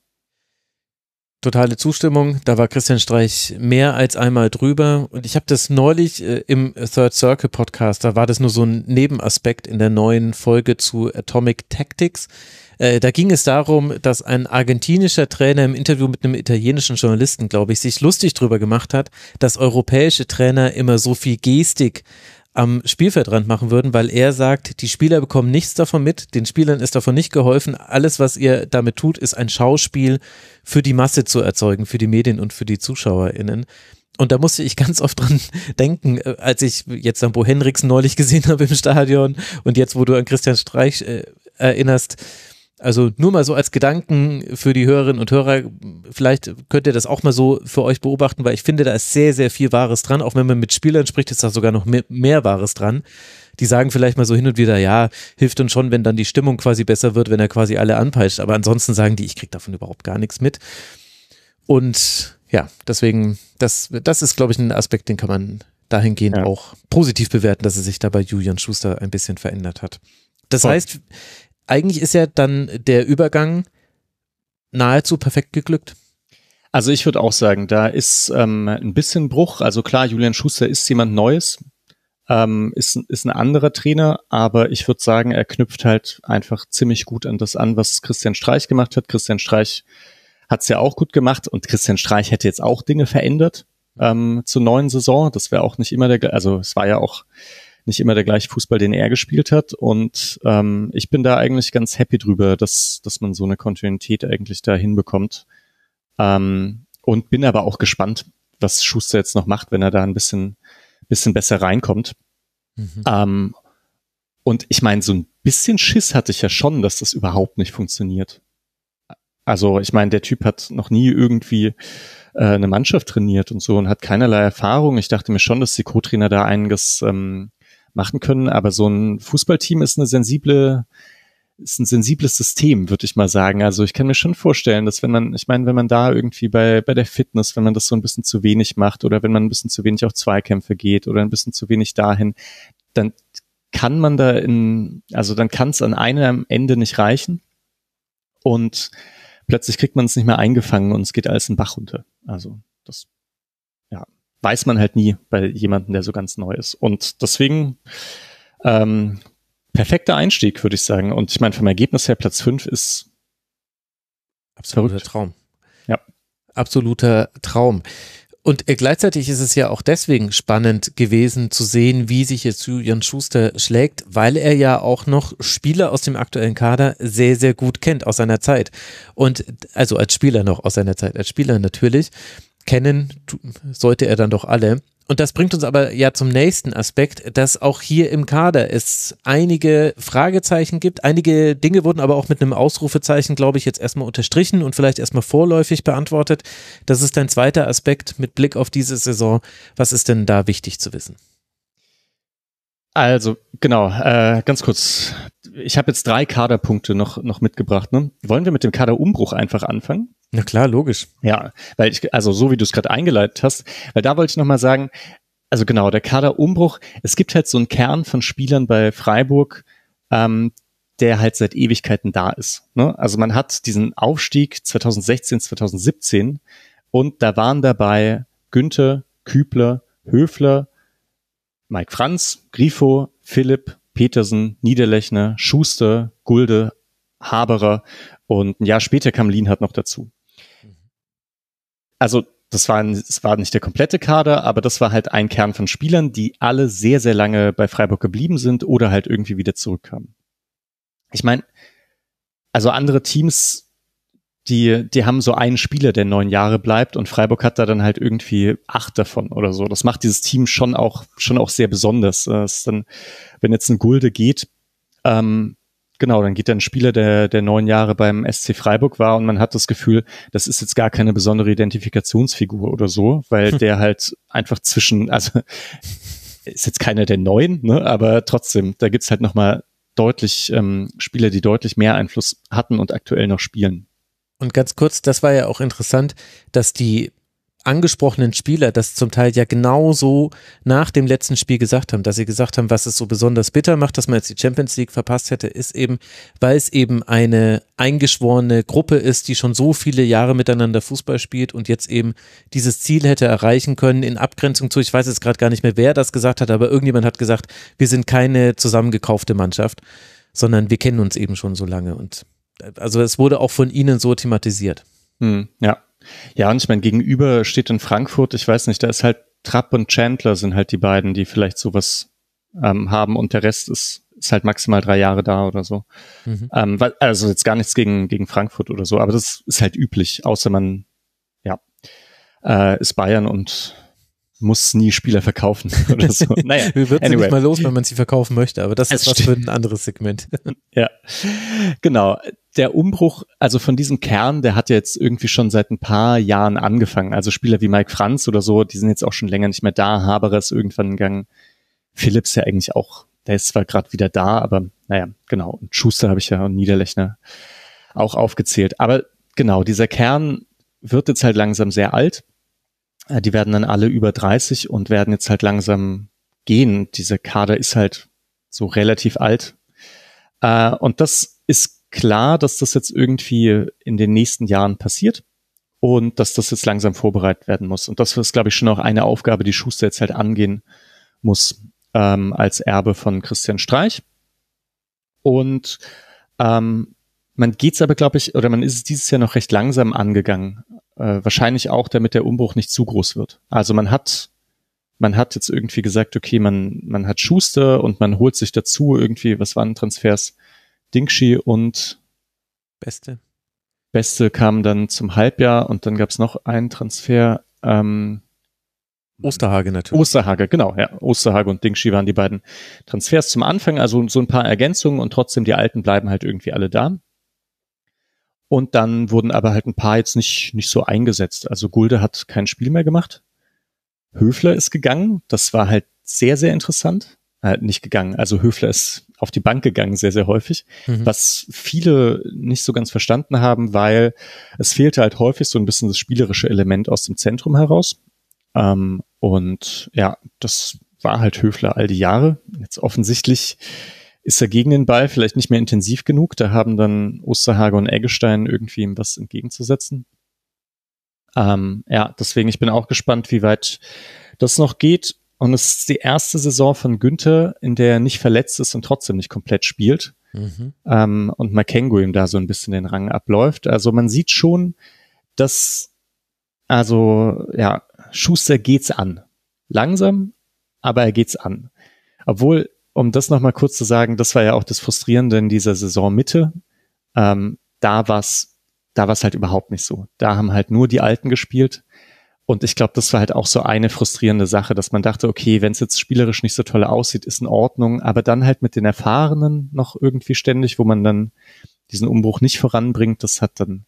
Totale Zustimmung, da war Christian Streich mehr als einmal drüber und ich habe das neulich im Third Circle Podcast, da war das nur so ein Nebenaspekt in der neuen Folge zu Atomic Tactics. Da ging es darum, dass ein argentinischer Trainer im Interview mit einem italienischen Journalisten, glaube ich, sich lustig drüber gemacht hat, dass europäische Trainer immer so viel Gestik am Spielfeldrand machen würden, weil er sagt, die Spieler bekommen nichts davon mit, den Spielern ist davon nicht geholfen, alles, was ihr damit tut, ist ein Schauspiel für die Masse zu erzeugen, für die Medien und für die ZuschauerInnen. Und da musste ich ganz oft dran denken, als ich jetzt an Bo Henriksen neulich gesehen habe im Stadion und jetzt, wo du an Christian Streich erinnerst. Also nur mal so als Gedanken für die Hörerinnen und Hörer, vielleicht könnt ihr das auch mal so für euch beobachten, weil ich finde, da ist sehr, sehr viel Wahres dran. Auch wenn man mit Spielern spricht, ist da sogar noch mehr Wahres dran. Die sagen vielleicht mal so hin und wieder, ja, hilft uns schon, wenn dann die Stimmung quasi besser wird, wenn er quasi alle anpeitscht. Aber ansonsten sagen die, ich kriege davon überhaupt gar nichts mit. Und ja, deswegen, das ist, glaube ich, ein Aspekt, den kann man dahingehend auch positiv bewerten, dass er sich da bei Julian Schuster ein bisschen verändert hat. Das heißt, eigentlich ist ja dann der Übergang nahezu perfekt geglückt. Also ich würde auch sagen, da ist ein bisschen Bruch. Also klar, Julian Schuster ist jemand Neues, ist ein anderer Trainer, aber ich würde sagen, er knüpft halt einfach ziemlich gut an das an, was Christian Streich gemacht hat. Christian Streich hat es ja auch gut gemacht und Christian Streich hätte jetzt auch Dinge verändert zur neuen Saison. Das wäre auch nicht immer es war ja auch nicht immer der gleiche Fußball, den er gespielt hat. Und ich bin da eigentlich ganz happy drüber, dass man so eine Kontinuität eigentlich da hinbekommt. Und bin aber auch gespannt, was Schuster jetzt noch macht, wenn er da ein bisschen besser reinkommt. Und ich meine, so ein bisschen Schiss hatte ich ja schon, dass das überhaupt nicht funktioniert. Also ich meine, der Typ hat noch nie irgendwie eine Mannschaft trainiert und so und hat keinerlei Erfahrung. Ich dachte mir schon, dass die Co-Trainer da einiges machen können, aber so ein Fußballteam ist ein sensibles System, würde ich mal sagen. Also ich kann mir schon vorstellen, dass wenn man da irgendwie bei der Fitness, wenn man das so ein bisschen zu wenig macht oder wenn man ein bisschen zu wenig auf Zweikämpfe geht oder ein bisschen zu wenig dahin, dann kann man dann kann es an einem Ende nicht reichen und plötzlich kriegt man es nicht mehr eingefangen und es geht alles in den Bach runter. Also das weiß man halt nie bei jemandem, der so ganz neu ist. Und deswegen perfekter Einstieg, würde ich sagen. Und ich meine, vom Ergebnis her Platz 5 ist absoluter Traum. Ja. Absoluter Traum. Und gleichzeitig ist es ja auch deswegen spannend gewesen zu sehen, wie sich jetzt Julian Schuster schlägt, weil er ja auch noch Spieler aus dem aktuellen Kader sehr, sehr gut kennt aus seiner Zeit. Und also als Spieler noch aus seiner Zeit, als Spieler natürlich. Kennen sollte er dann doch alle. Und das bringt uns aber ja zum nächsten Aspekt, dass auch hier im Kader es einige Fragezeichen gibt. Einige Dinge wurden aber auch mit einem Ausrufezeichen, glaube ich, jetzt erstmal unterstrichen und vielleicht erstmal vorläufig beantwortet. Das ist ein zweiter Aspekt mit Blick auf diese Saison. Was ist denn da wichtig zu wissen? Also, genau, ganz kurz. Ich habe jetzt 3 Kaderpunkte noch mitgebracht. Ne? Wollen wir mit dem Kaderumbruch einfach anfangen? Na klar, logisch. Ja, weil so wie du es gerade eingeleitet hast, weil da wollte ich nochmal sagen, also genau, der Kaderumbruch, es gibt halt so einen Kern von Spielern bei Freiburg, der halt seit Ewigkeiten da ist. Ne? Also man hat diesen Aufstieg 2016, 2017 und da waren dabei Günther, Kübler, Höfler, Mike Franz, Grifo, Philipp, Petersen, Niederlechner, Schuster, Gulde, Haberer und ein Jahr später kam Lienhardt noch dazu. Also das war nicht der komplette Kader, aber das war halt ein Kern von Spielern, die alle sehr, sehr lange bei Freiburg geblieben sind oder halt irgendwie wieder zurückkamen. Ich meine, also andere Teams, die haben so einen Spieler, der 9 Jahre bleibt und Freiburg hat da dann halt irgendwie 8 davon oder so. Das macht dieses Team schon auch sehr besonders. Das ist dann, wenn jetzt ein Gulde geht, genau, dann geht ein Spieler, der 9 Jahre beim SC Freiburg war und man hat das Gefühl, das ist jetzt gar keine besondere Identifikationsfigur oder so, weil der halt einfach also ist jetzt keiner der Neuen, ne, aber trotzdem, da gibt's halt nochmal deutlich Spieler, die deutlich mehr Einfluss hatten und aktuell noch spielen. Und ganz kurz, das war ja auch interessant, dass die angesprochenen Spieler das zum Teil ja genauso nach dem letzten Spiel gesagt haben, dass sie gesagt haben, was es so besonders bitter macht, dass man jetzt die Champions League verpasst hätte, ist eben, weil es eben eine eingeschworene Gruppe ist, die schon so viele Jahre miteinander Fußball spielt und jetzt eben dieses Ziel hätte erreichen können in Abgrenzung zu, ich weiß jetzt gerade gar nicht mehr, wer das gesagt hat, aber irgendjemand hat gesagt, wir sind keine zusammengekaufte Mannschaft, sondern wir kennen uns eben schon so lange und also es wurde auch von ihnen so thematisiert. Ja. Ja, und ich meine, gegenüber steht in Frankfurt, ich weiß nicht, da ist halt Trapp und Chandler sind halt die beiden, die vielleicht sowas haben und der Rest ist halt maximal 3 Jahre da oder so. Also jetzt gar nichts gegen Frankfurt oder so, aber das ist halt üblich, außer man ist Bayern und muss nie Spieler verkaufen oder so. Naja, wir würden sie nicht mal los, wenn man sie verkaufen möchte, aber das ist was für ein anderes Segment. Ja, genau. Der Umbruch, also von diesem Kern, der hat ja jetzt irgendwie schon seit ein paar Jahren angefangen. Also Spieler wie Mike Franz oder so, die sind jetzt auch schon länger nicht mehr da. Haberer ist irgendwann gegangen. Phillips ja eigentlich auch, der ist zwar gerade wieder da, aber naja, genau. Und Schuster habe ich ja und Niederlechner auch aufgezählt. Aber genau, dieser Kern wird jetzt halt langsam sehr alt. Die werden dann alle über 30 und werden jetzt halt langsam gehen. Dieser Kader ist halt so relativ alt. Und das ist klar, dass das jetzt irgendwie in den nächsten Jahren passiert und dass das jetzt langsam vorbereitet werden muss. Und das ist, glaube ich, schon auch eine Aufgabe, die Schuster jetzt halt angehen muss als Erbe von Christian Streich. Und man geht's aber, glaube ich, oder man ist es dieses Jahr noch recht langsam angegangen. Wahrscheinlich auch, damit der Umbruch nicht zu groß wird. Also man hat jetzt irgendwie gesagt, okay, man hat Schuster und man holt sich dazu irgendwie, was waren Transfers? Dingschi und Beste kamen dann zum Halbjahr und dann gab es noch einen Transfer. Osterhage natürlich. Osterhage, genau, ja. Osterhage und Dingschi waren die beiden Transfers zum Anfang, also so ein paar Ergänzungen und trotzdem die Alten bleiben halt irgendwie alle da. Und dann wurden aber halt ein paar jetzt nicht so eingesetzt. Also Gulde hat kein Spiel mehr gemacht. Höfler ist gegangen. Das war halt sehr, sehr interessant. Nicht gegangen. Also Höfler ist auf die Bank gegangen, sehr, sehr häufig. Was viele nicht so ganz verstanden haben, weil es fehlte halt häufig so ein bisschen das spielerische Element aus dem Zentrum heraus. Und ja, das war halt Höfler all die Jahre. Jetzt offensichtlich ist er gegen den Ball vielleicht nicht mehr intensiv genug. Da haben dann Osterhage und Eggestein irgendwie ihm was entgegenzusetzen. Ja, deswegen, ich bin auch gespannt, wie weit das noch geht. Und es ist die erste Saison von Günther, in der er nicht verletzt ist und trotzdem nicht komplett spielt. Und Makengo ihm da so ein bisschen den Rang abläuft. Also man sieht schon, dass, also ja, Schuster geht's an. Langsam, aber er geht's an. Obwohl, um das nochmal kurz zu sagen, das war ja auch das Frustrierende in dieser Saisonmitte. Da war's halt überhaupt nicht so. Da haben halt nur die Alten gespielt. Und ich glaube, das war halt auch so eine frustrierende Sache, dass man dachte, okay, wenn es jetzt spielerisch nicht so toll aussieht, ist in Ordnung. Aber dann halt mit den Erfahrenen noch irgendwie ständig, wo man dann diesen Umbruch nicht voranbringt, das hat dann,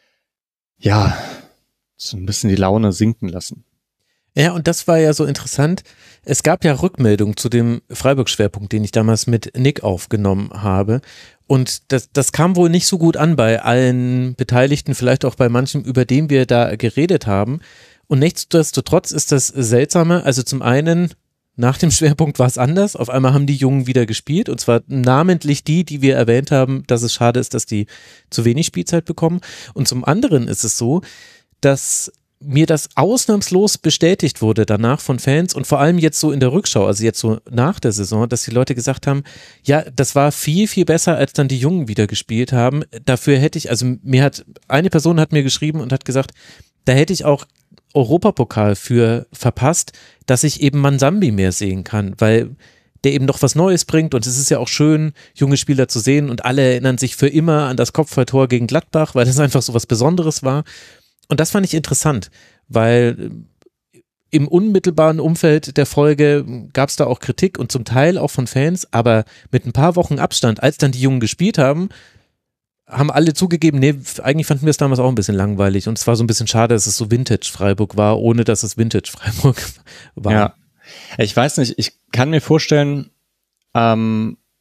ja, so ein bisschen die Laune sinken lassen. Ja, und das war ja so interessant. Es gab ja Rückmeldungen zu dem Freiburg-Schwerpunkt, den ich damals mit Nick aufgenommen habe. Und das kam wohl nicht so gut an bei allen Beteiligten, vielleicht auch bei manchem, über den wir da geredet haben. Und nichtsdestotrotz ist das Seltsame. Also zum einen, nach dem Schwerpunkt war es anders. Auf einmal haben die Jungen wieder gespielt. Und zwar namentlich die wir erwähnt haben, dass es schade ist, dass die zu wenig Spielzeit bekommen. Und zum anderen ist es so, dass mir das ausnahmslos bestätigt wurde danach von Fans und vor allem jetzt so in der Rückschau, also jetzt so nach der Saison, dass die Leute gesagt haben, ja, das war viel, viel besser, als dann die Jungen wieder gespielt haben. Dafür hätte ich, also eine Person hat mir geschrieben und hat gesagt, da hätte ich auch Europapokal für verpasst, dass ich eben Mansambi mehr sehen kann, weil der eben noch was Neues bringt und es ist ja auch schön, junge Spieler zu sehen und alle erinnern sich für immer an das Kopfballtor gegen Gladbach, weil das einfach so was Besonderes war. Und das fand ich interessant, weil im unmittelbaren Umfeld der Folge gab es da auch Kritik und zum Teil auch von Fans, aber mit ein paar Wochen Abstand, als dann die Jungen gespielt haben alle zugegeben, nee, eigentlich fanden wir es damals auch ein bisschen langweilig und es war so ein bisschen schade, dass es so Vintage Freiburg war, ohne dass es Vintage Freiburg war. Ja, ich weiß nicht, ich kann mir vorstellen,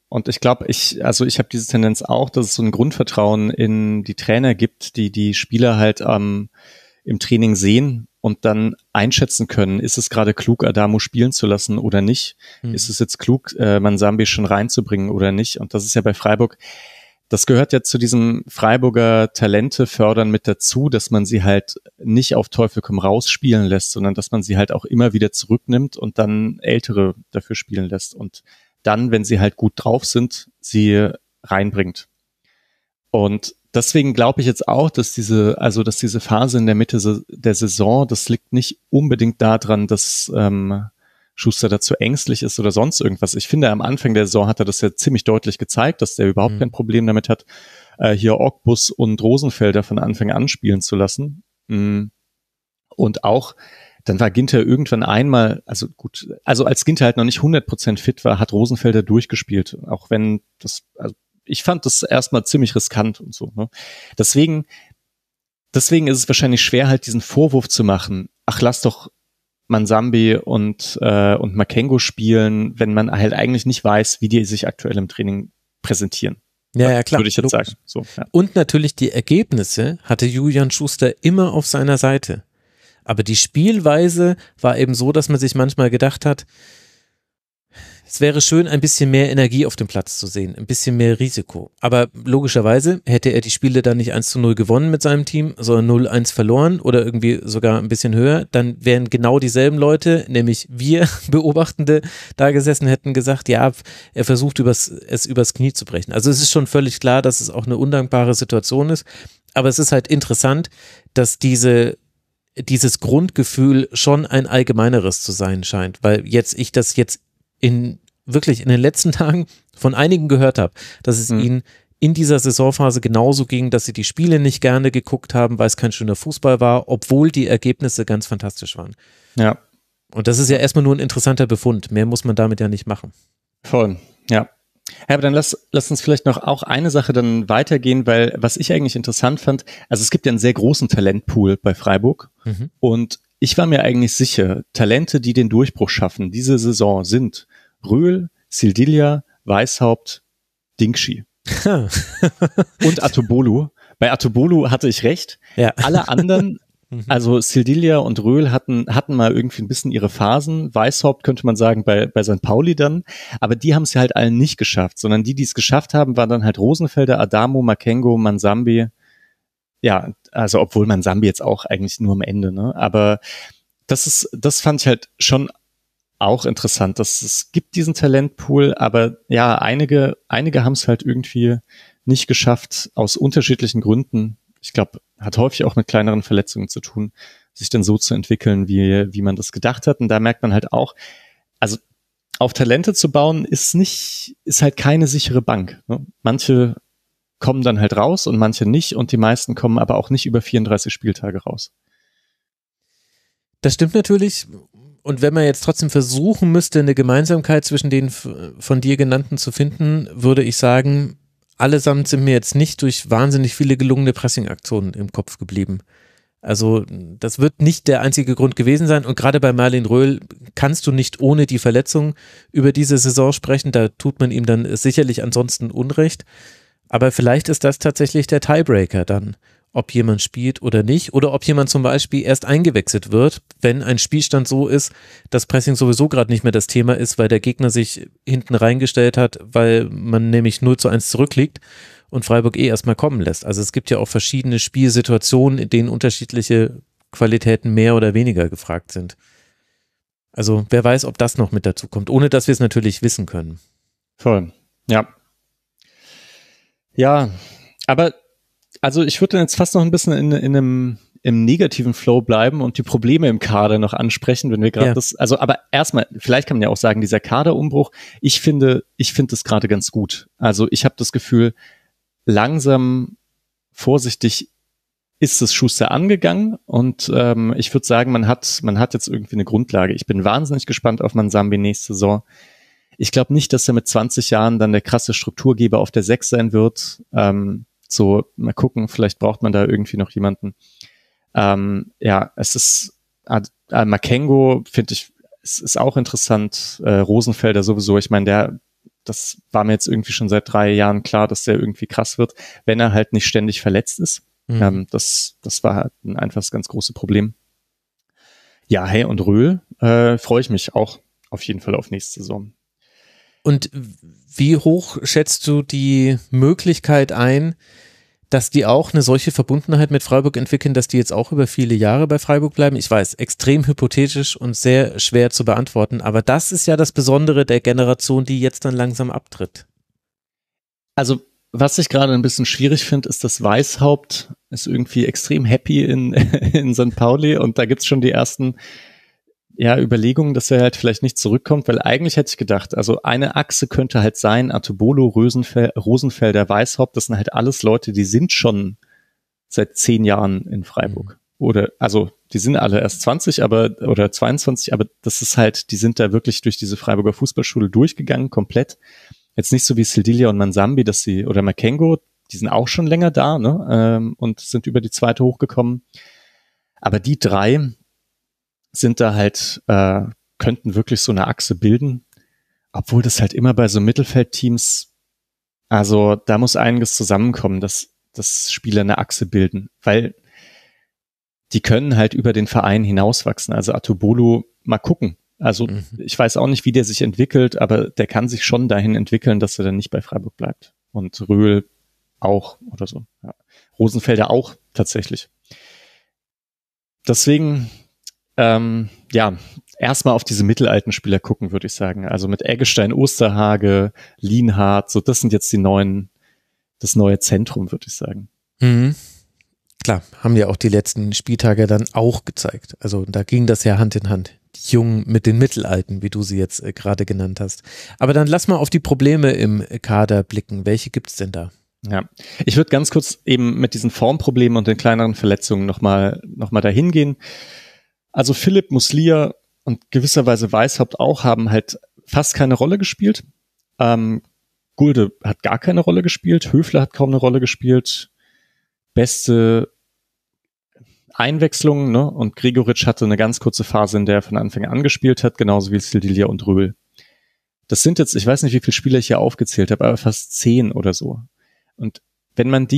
Und ich glaube, ich habe diese Tendenz auch, dass es so ein Grundvertrauen in die Trainer gibt, die die Spieler halt im Training sehen und dann einschätzen können, ist es gerade klug, Adamu spielen zu lassen oder nicht? Ist es jetzt klug, Mansambi schon reinzubringen oder nicht? Und das ist ja bei Freiburg, das gehört ja zu diesem Freiburger Talente fördern mit dazu, dass man sie halt nicht auf Teufel komm raus spielen lässt, sondern dass man sie halt auch immer wieder zurücknimmt und dann Ältere dafür spielen lässt und dann, wenn sie halt gut drauf sind, sie reinbringt. Und deswegen glaube ich jetzt auch, dass diese Phase in der Mitte der Saison, das liegt nicht unbedingt daran, dass Schuster dazu ängstlich ist oder sonst irgendwas. Ich finde, am Anfang der Saison hat er das ja ziemlich deutlich gezeigt, dass der überhaupt kein Problem damit hat, hier Ogbus und Rosenfelder von Anfang an spielen zu lassen. Und auch, dann war Ginter irgendwann einmal, also als Ginter halt noch nicht 100% fit war, hat Rosenfelder durchgespielt. Auch wenn ich fand das erstmal ziemlich riskant und so. Ne? Deswegen ist es wahrscheinlich schwer, halt diesen Vorwurf zu machen. Ach, lass doch Mansambi und Makengo spielen, wenn man halt eigentlich nicht weiß, wie die sich aktuell im Training präsentieren. Ja, klar. Würde ich jetzt sagen. So, ja. Und natürlich die Ergebnisse hatte Julian Schuster immer auf seiner Seite. Aber die Spielweise war eben so, dass man sich manchmal gedacht hat, es wäre schön, ein bisschen mehr Energie auf dem Platz zu sehen, ein bisschen mehr Risiko. Aber logischerweise hätte er die Spiele dann nicht 1:0 gewonnen mit seinem Team, sondern 0:1 verloren oder irgendwie sogar ein bisschen höher, dann wären genau dieselben Leute, nämlich wir Beobachtende, da gesessen, hätten gesagt, ja, er versucht es übers Knie zu brechen. Also es ist schon völlig klar, dass es auch eine undankbare Situation ist, aber es ist halt interessant, dass dieses Grundgefühl schon ein allgemeineres zu sein scheint, weil ich das jetzt wirklich in den letzten Tagen von einigen gehört habe, dass es ihnen in dieser Saisonphase genauso ging, dass sie die Spiele nicht gerne geguckt haben, weil es kein schöner Fußball war, obwohl die Ergebnisse ganz fantastisch waren. Ja. Und das ist ja erstmal nur ein interessanter Befund. Mehr muss man damit ja nicht machen. Voll, ja. Ja, aber dann lass uns vielleicht noch auch eine Sache dann weitergehen, weil was ich eigentlich interessant fand, also es gibt ja einen sehr großen Talentpool bei Freiburg und ich war mir eigentlich sicher, Talente, die den Durchbruch schaffen, diese Saison sind Röhl, Sildilia, Weishaupt, Dingschi und Atobolu. Bei Atobolu hatte ich recht. Ja. Alle anderen, also Sildilia und Röhl hatten mal irgendwie ein bisschen ihre Phasen. Weishaupt könnte man sagen bei St. Pauli dann. Aber die haben es ja halt alle nicht geschafft, sondern die es geschafft haben, waren dann halt Rosenfelder, Adamu, Makengo, Mansambi. Ja, also obwohl Mansambi jetzt auch eigentlich nur am Ende, ne? Aber das fand ich halt schon auch interessant, dass es gibt diesen Talentpool, aber ja, einige haben es halt irgendwie nicht geschafft, aus unterschiedlichen Gründen. Ich glaube, hat häufig auch mit kleineren Verletzungen zu tun, sich dann so zu entwickeln, wie man das gedacht hat. Und da merkt man halt auch, also auf Talente zu bauen ist halt keine sichere Bank. Ne? Manche kommen dann halt raus und manche nicht und die meisten kommen aber auch nicht über 34 Spieltage raus. Das stimmt natürlich. Und wenn man jetzt trotzdem versuchen müsste, eine Gemeinsamkeit zwischen den von dir genannten zu finden, würde ich sagen, allesamt sind mir jetzt nicht durch wahnsinnig viele gelungene Pressing-Aktionen im Kopf geblieben. Also das wird nicht der einzige Grund gewesen sein und gerade bei Marlin Röhl kannst du nicht ohne die Verletzung über diese Saison sprechen, da tut man ihm dann sicherlich ansonsten Unrecht, aber vielleicht ist das tatsächlich der Tiebreaker dann, ob jemand spielt oder nicht oder ob jemand zum Beispiel erst eingewechselt wird, wenn ein Spielstand so ist, dass Pressing sowieso gerade nicht mehr das Thema ist, weil der Gegner sich hinten reingestellt hat, weil man nämlich 0:1 zurückliegt und Freiburg erstmal kommen lässt. Also es gibt ja auch verschiedene Spielsituationen, in denen unterschiedliche Qualitäten mehr oder weniger gefragt sind. Also wer weiß, ob das noch mit dazu kommt, ohne dass wir es natürlich wissen können. Voll, ja. Ja, aber also ich würde jetzt fast noch ein bisschen im negativen Flow bleiben und die Probleme im Kader noch ansprechen, wenn wir gerade aber erstmal, vielleicht kann man ja auch sagen, dieser Kaderumbruch, ich finde das gerade ganz gut. Also ich habe das Gefühl, langsam, vorsichtig ist es Schuster angegangen und ich würde sagen, man hat jetzt irgendwie eine Grundlage. Ich bin wahnsinnig gespannt auf Mansambi nächste Saison. Ich glaube nicht, dass er mit 20 Jahren dann der krasse Strukturgeber auf der 6 sein wird. So, mal gucken, vielleicht braucht man da irgendwie noch jemanden. Es ist Makengo, finde ich, es ist auch interessant. Rosenfelder sowieso, ich meine, das war mir jetzt irgendwie schon seit 3 Jahren klar, dass der irgendwie krass wird, wenn er halt nicht ständig verletzt ist. Das war halt einfach das ganz große Problem. Ja, hey, und Röhl freue ich mich auch auf jeden Fall auf nächste Saison. Und wie hoch schätzt du die Möglichkeit ein, dass die auch eine solche Verbundenheit mit Freiburg entwickeln, dass die jetzt auch über viele Jahre bei Freiburg bleiben? Ich weiß, extrem hypothetisch und sehr schwer zu beantworten, aber das ist ja das Besondere der Generation, die jetzt dann langsam abtritt. Also, was ich gerade ein bisschen schwierig finde, ist, dass Weishaupt ist irgendwie extrem happy in St. Pauli und da gibt's schon die ersten Überlegungen, dass er halt vielleicht nicht zurückkommt, weil eigentlich hätte ich gedacht, also eine Achse könnte halt sein, Artubolo, Rosenfelder, Weishaupt, das sind halt alles Leute, die sind schon seit 10 Jahren in Freiburg. Oder, also, die sind alle erst 20, oder 22, aber das ist halt, die sind da wirklich durch diese Freiburger Fußballschule durchgegangen, komplett. Jetzt nicht so wie Sildilia und Mansambi, oder Makengo, die sind auch schon länger da, ne, und sind über die zweite hochgekommen. Aber die 3 sind da halt, könnten wirklich so eine Achse bilden, obwohl das halt immer bei so Mittelfeldteams, also da muss einiges zusammenkommen, dass Spieler eine Achse bilden, weil die können halt über den Verein hinauswachsen. Also Artubolo, mal gucken. Also ich weiß auch nicht, wie der sich entwickelt, aber der kann sich schon dahin entwickeln, dass er dann nicht bei Freiburg bleibt. Und Röhl auch oder so. Ja. Rosenfelder auch tatsächlich. Deswegen erstmal auf diese mittelalten Spieler gucken, würde ich sagen. Also mit Eggestein, Osterhage, Lienhardt, so das sind jetzt das neue Zentrum, würde ich sagen. Mhm. Klar, haben ja auch die letzten Spieltage dann auch gezeigt. Also da ging das ja Hand in Hand. Die Jungen mit den Mittelalten, wie du sie jetzt gerade genannt hast. Aber dann lass mal auf die Probleme im Kader blicken. Welche gibt's denn da? Ja, ich würde ganz kurz eben mit diesen Formproblemen und den kleineren Verletzungen noch mal dahin gehen. Also Philipp, Muslia und gewisserweise Weishaupt auch haben halt fast keine Rolle gespielt. Gulde hat gar keine Rolle gespielt. Höfler hat kaum eine Rolle gespielt. Beste Einwechslung, ne? Und Gregoritsch hatte eine ganz kurze Phase, in der er von Anfang an gespielt hat, genauso wie Sildilia und Röhl. Das sind jetzt, ich weiß nicht, wie viele Spieler ich hier aufgezählt habe, aber fast 10 oder so. Und wenn man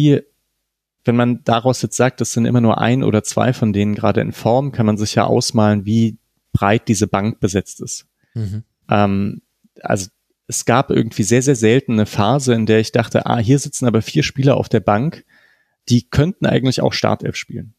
daraus jetzt sagt, das sind immer nur 1 oder 2 von denen gerade in Form, kann man sich ja ausmalen, wie breit diese Bank besetzt ist. Also es gab irgendwie sehr, sehr selten eine Phase, in der ich dachte, hier sitzen aber 4 Spieler auf der Bank, die könnten eigentlich auch Startelf spielen.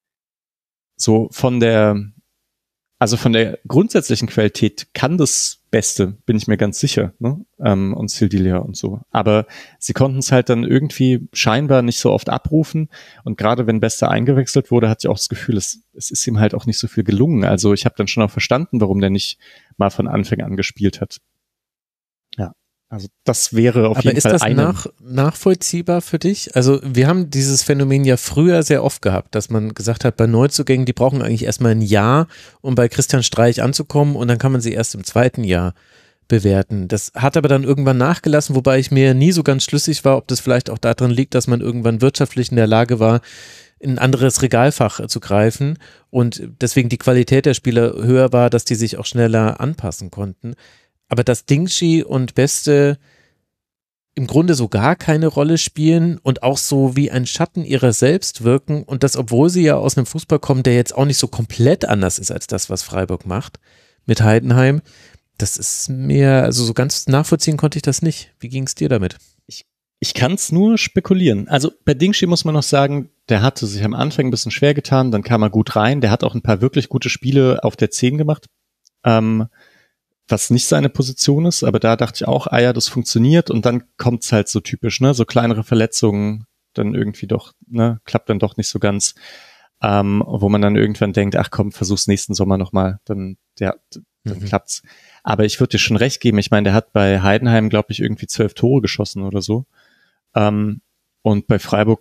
So von der grundsätzlichen Qualität kann das Beste, bin ich mir ganz sicher, ne? Und Sildilia und so. Aber sie konnten es halt dann irgendwie scheinbar nicht so oft abrufen. Und gerade wenn Beste eingewechselt wurde, hatte ich auch das Gefühl, es ist ihm halt auch nicht so viel gelungen. Also ich habe dann schon auch verstanden, warum der nicht mal von Anfang an gespielt hat. Ja, also das wäre auf jeden Fall eine. Aber ist das nachvollziehbar für dich? Also wir haben dieses Phänomen ja früher sehr oft gehabt, dass man gesagt hat, bei Neuzugängen, die brauchen eigentlich erstmal ein Jahr, um bei Christian Streich anzukommen und dann kann man sie erst im 2. Jahr bewerten. Das hat aber dann irgendwann nachgelassen, wobei ich mir nie so ganz schlüssig war, ob das vielleicht auch daran liegt, dass man irgendwann wirtschaftlich in der Lage war, in ein anderes Regalfach zu greifen und deswegen die Qualität der Spieler höher war, dass die sich auch schneller anpassen konnten. Aber dass Dingshi und Beste im Grunde so gar keine Rolle spielen und auch so wie ein Schatten ihrer selbst wirken und das, obwohl sie ja aus einem Fußball kommen, der jetzt auch nicht so komplett anders ist als das, was Freiburg macht mit Heidenheim, das ist mir, also so ganz nachvollziehen konnte ich das nicht. Wie ging es dir damit? Ich kann es nur spekulieren. Also bei Dingshi muss man noch sagen, der hatte sich am Anfang ein bisschen schwer getan, dann kam er gut rein, der hat auch ein paar wirklich gute Spiele auf der 10 gemacht. Was nicht seine Position ist, aber da dachte ich auch, das funktioniert und dann kommt's halt so typisch, ne, so kleinere Verletzungen, dann irgendwie doch, ne, klappt dann doch nicht so ganz, wo man dann irgendwann denkt, ach komm, versuch's nächsten Sommer nochmal, dann klappt's. Aber ich würde dir schon recht geben, ich meine, der hat bei Heidenheim, glaube ich, irgendwie 12 Tore geschossen oder so, und bei Freiburg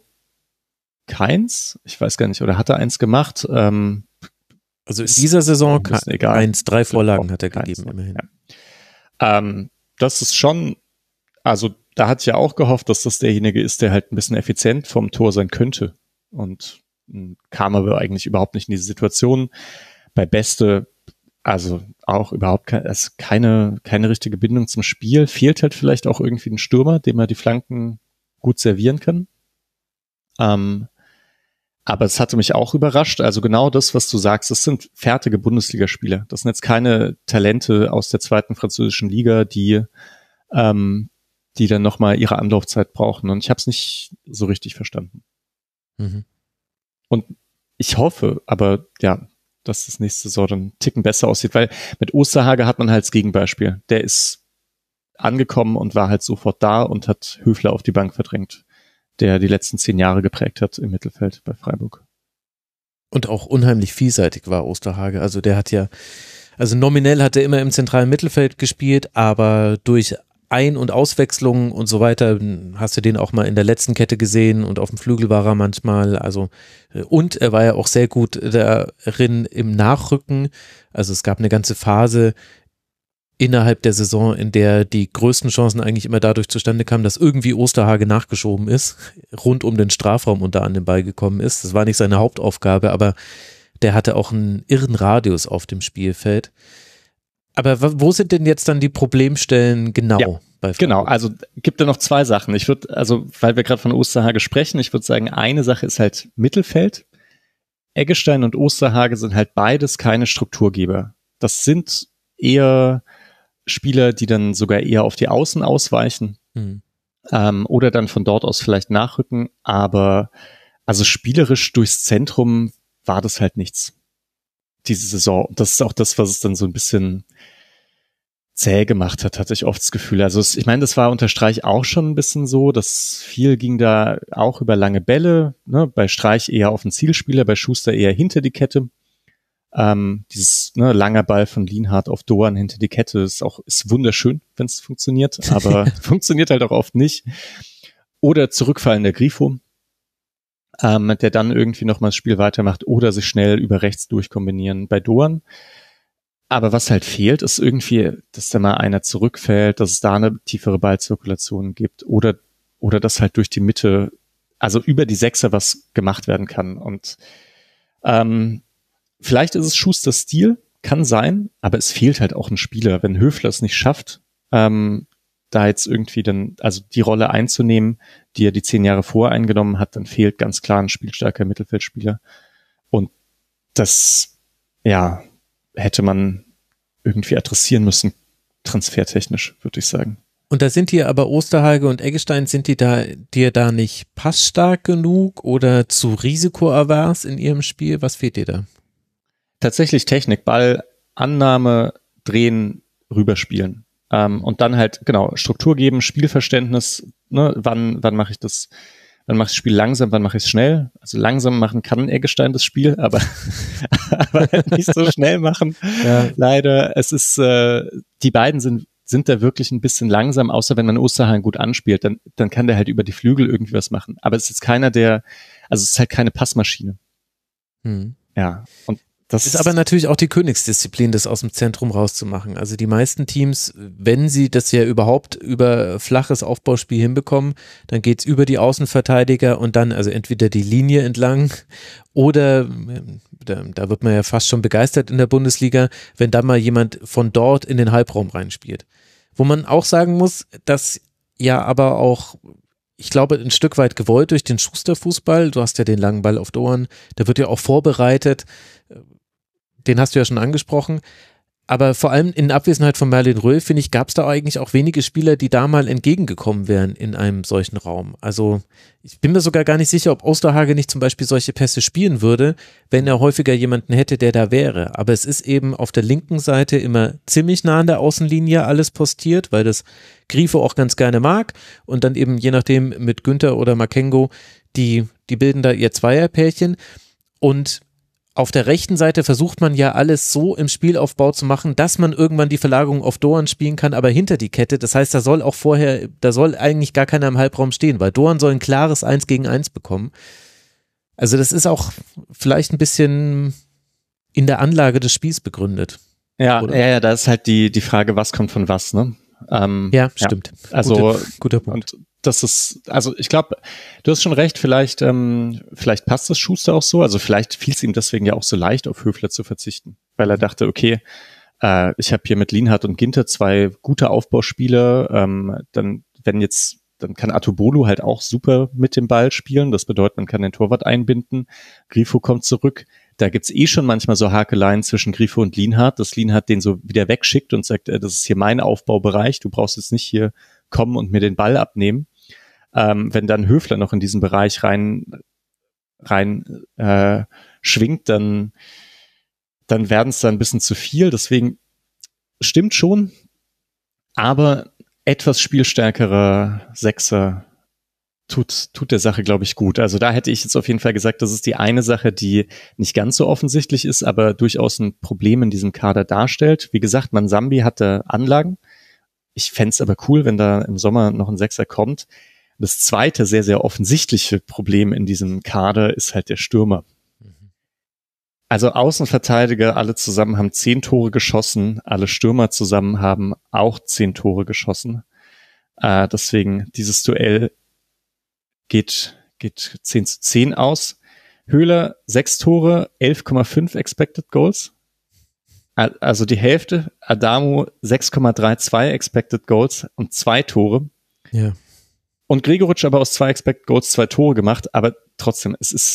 keins, ich weiß gar nicht, oder hat er eins gemacht, also in dieser Saison 3 Vorlagen hat er gegeben, immerhin. Ja. Das ist schon, also da hatte ich ja auch gehofft, dass das derjenige ist, der halt ein bisschen effizient vom Tor sein könnte. Und kam aber eigentlich überhaupt nicht in diese Situation. Bei Beste Also auch überhaupt keine richtige Bindung zum Spiel. Fehlt halt vielleicht auch irgendwie ein Stürmer, dem er die Flanken gut servieren kann. Aber es hatte mich auch überrascht. Also genau das, was du sagst, das sind fertige Bundesligaspieler. Das sind jetzt keine Talente aus der zweiten französischen Liga, die dann nochmal ihre Anlaufzeit brauchen. Und ich habe es nicht so richtig verstanden. Mhm. Und ich hoffe, aber ja, dass das nächste Saison dann einen Ticken besser aussieht, weil mit Osterhage hat man halt das Gegenbeispiel. Der ist angekommen und war halt sofort da und hat Höfler auf die Bank verdrängt, der die letzten 10 Jahre geprägt hat im Mittelfeld bei Freiburg. Und auch unheimlich vielseitig war Osterhage. Also der hat ja, also nominell hat er immer im zentralen Mittelfeld gespielt, aber durch Ein- und Auswechslungen und so weiter hast du den auch mal in der letzten Kette gesehen und auf dem Flügel war er manchmal, also und er war ja auch sehr gut darin im Nachrücken, also es gab eine ganze Phase innerhalb der Saison, in der die größten Chancen eigentlich immer dadurch zustande kamen, dass irgendwie Osterhage nachgeschoben ist, rund um den Strafraum und da an den Ball gekommen ist. Das war nicht seine Hauptaufgabe, aber der hatte auch einen irren Radius auf dem Spielfeld. Aber wo sind denn jetzt dann die Problemstellen genau? Ja, bei Freiburg? Genau, also gibt da noch 2 Sachen. Ich würde, also weil wir gerade von Osterhage sprechen, ich würde sagen, eine Sache ist halt Mittelfeld. Eggestein und Osterhage sind halt beides keine Strukturgeber. Das sind eher Spieler, die dann sogar eher auf die Außen ausweichen oder dann von dort aus vielleicht nachrücken. Aber also spielerisch durchs Zentrum war das halt nichts diese Saison. Das ist auch das, was es dann so ein bisschen zäh gemacht hat, hatte ich oft das Gefühl. Also ich meine, das war unter Streich auch schon ein bisschen so, dass viel ging da auch über lange Bälle, ne? Bei Streich eher auf den Zielspieler, bei Schuster eher hinter die Kette. Dieses langer Ball von Lienhardt auf Doan hinter die Kette ist wunderschön, wenn es funktioniert, aber funktioniert halt auch oft nicht. Oder zurückfallender Grifo, der dann irgendwie nochmal das Spiel weitermacht oder sich schnell über rechts durchkombinieren bei Doan. Aber was halt fehlt, ist irgendwie, dass da mal einer zurückfällt, dass es da eine tiefere Ballzirkulation gibt oder dass halt durch die Mitte, also über die Sechser was gemacht werden kann. Und vielleicht ist es Schusters Stil, kann sein, aber es fehlt halt auch ein Spieler. Wenn Höfler es nicht schafft, da jetzt irgendwie dann, also die Rolle einzunehmen, die er die 10 Jahre vorher eingenommen hat, dann fehlt ganz klar ein spielstarker Mittelfeldspieler. Und das, ja, hätte man irgendwie adressieren müssen, transfertechnisch, würde ich sagen. Und da sind dir aber Osterhage und Eggestein, sind die dir da nicht passstark genug oder zu risikoavers in ihrem Spiel? Was fehlt dir da? Tatsächlich Technik, Ball, Annahme, drehen, rüberspielen. Und dann halt, genau, Struktur geben, Spielverständnis, ne, wann mache ich das Spiel langsam, wann mache ich es schnell? Also langsam machen kann Eggestein das Spiel, aber halt nicht so schnell machen. Ja. Leider, es ist, die beiden sind da wirklich ein bisschen langsam, außer wenn man Osterhage gut anspielt, dann kann der halt über die Flügel irgendwie was machen. Aber es ist es ist halt keine Passmaschine. Ja, und das ist aber natürlich auch die Königsdisziplin, das aus dem Zentrum rauszumachen. Also die meisten Teams, wenn sie das ja überhaupt über flaches Aufbauspiel hinbekommen, dann geht's über die Außenverteidiger und dann also entweder die Linie entlang oder, da wird man ja fast schon begeistert in der Bundesliga, wenn da mal jemand von dort in den Halbraum reinspielt. Wo man auch sagen muss, dass ja aber auch, ich glaube, ein Stück weit gewollt durch den Schuster-Fußball, du hast ja den langen Ball auf Doan, der wird ja auch vorbereitet, den hast du ja schon angesprochen, aber vor allem in Abwesenheit von Merlin Röhl, finde ich, gab es da eigentlich auch wenige Spieler, die da mal entgegengekommen wären in einem solchen Raum. Also ich bin mir sogar gar nicht sicher, ob Osterhage nicht zum Beispiel solche Pässe spielen würde, wenn er häufiger jemanden hätte, der da wäre. Aber es ist eben auf der linken Seite immer ziemlich nah an der Außenlinie alles postiert, weil das Grifo auch ganz gerne mag und dann eben je nachdem mit Günther oder Makengo, die bilden da ihr Zweierpärchen und auf der rechten Seite versucht man ja alles so im Spielaufbau zu machen, dass man irgendwann die Verlagerung auf Doan spielen kann, aber hinter die Kette. Das heißt, da soll eigentlich gar keiner im Halbraum stehen, weil Doan soll ein klares 1 gegen 1 bekommen. Also das ist auch vielleicht ein bisschen in der Anlage des Spiels begründet. Ja, da ist halt die Frage, was kommt von was, ne? Ja, stimmt. Also guter Punkt. Und das ist, also ich glaube, du hast schon recht, vielleicht passt das Schuster auch so, also vielleicht fiel es ihm deswegen ja auch so leicht, auf Höfler zu verzichten, weil er dachte, okay, Ich habe hier mit Lienhardt und Ginter 2 gute Aufbauspieler. Dann kann Atubolu halt auch super mit dem Ball spielen. Das bedeutet, man kann den Torwart einbinden. Grifo kommt zurück. Da gibt's schon manchmal so Hakeleien zwischen Grifo und Lienhardt, dass Lienhardt den so wieder wegschickt und sagt, das ist hier mein Aufbaubereich, du brauchst jetzt nicht hier kommen und mir den Ball abnehmen. Wenn dann Höfler noch in diesen Bereich rein schwingt, dann werden es dann ein bisschen zu viel. Deswegen stimmt schon, aber etwas spielstärkerer Sechser tut der Sache, glaube ich, gut. Also da hätte ich jetzt auf jeden Fall gesagt, das ist die eine Sache, die nicht ganz so offensichtlich ist, aber durchaus ein Problem in diesem Kader darstellt. Wie gesagt, Mansambi hatte Anlagen. Ich fände es aber cool, wenn da im Sommer noch ein Sechser kommt. Das zweite sehr, sehr offensichtliche Problem in diesem Kader ist halt der Stürmer. Also Außenverteidiger, alle zusammen haben 10 Tore geschossen, alle Stürmer zusammen haben auch 10 Tore geschossen. Deswegen dieses Duell geht 10-10 aus. Höhler 6 Tore, 11,5 Expected Goals. Also die Hälfte. Adamu 6,32 Expected Goals und 2 Tore. Ja. Und Gregoritsch aber aus 2 Expected Goals 2 Tore gemacht, aber trotzdem,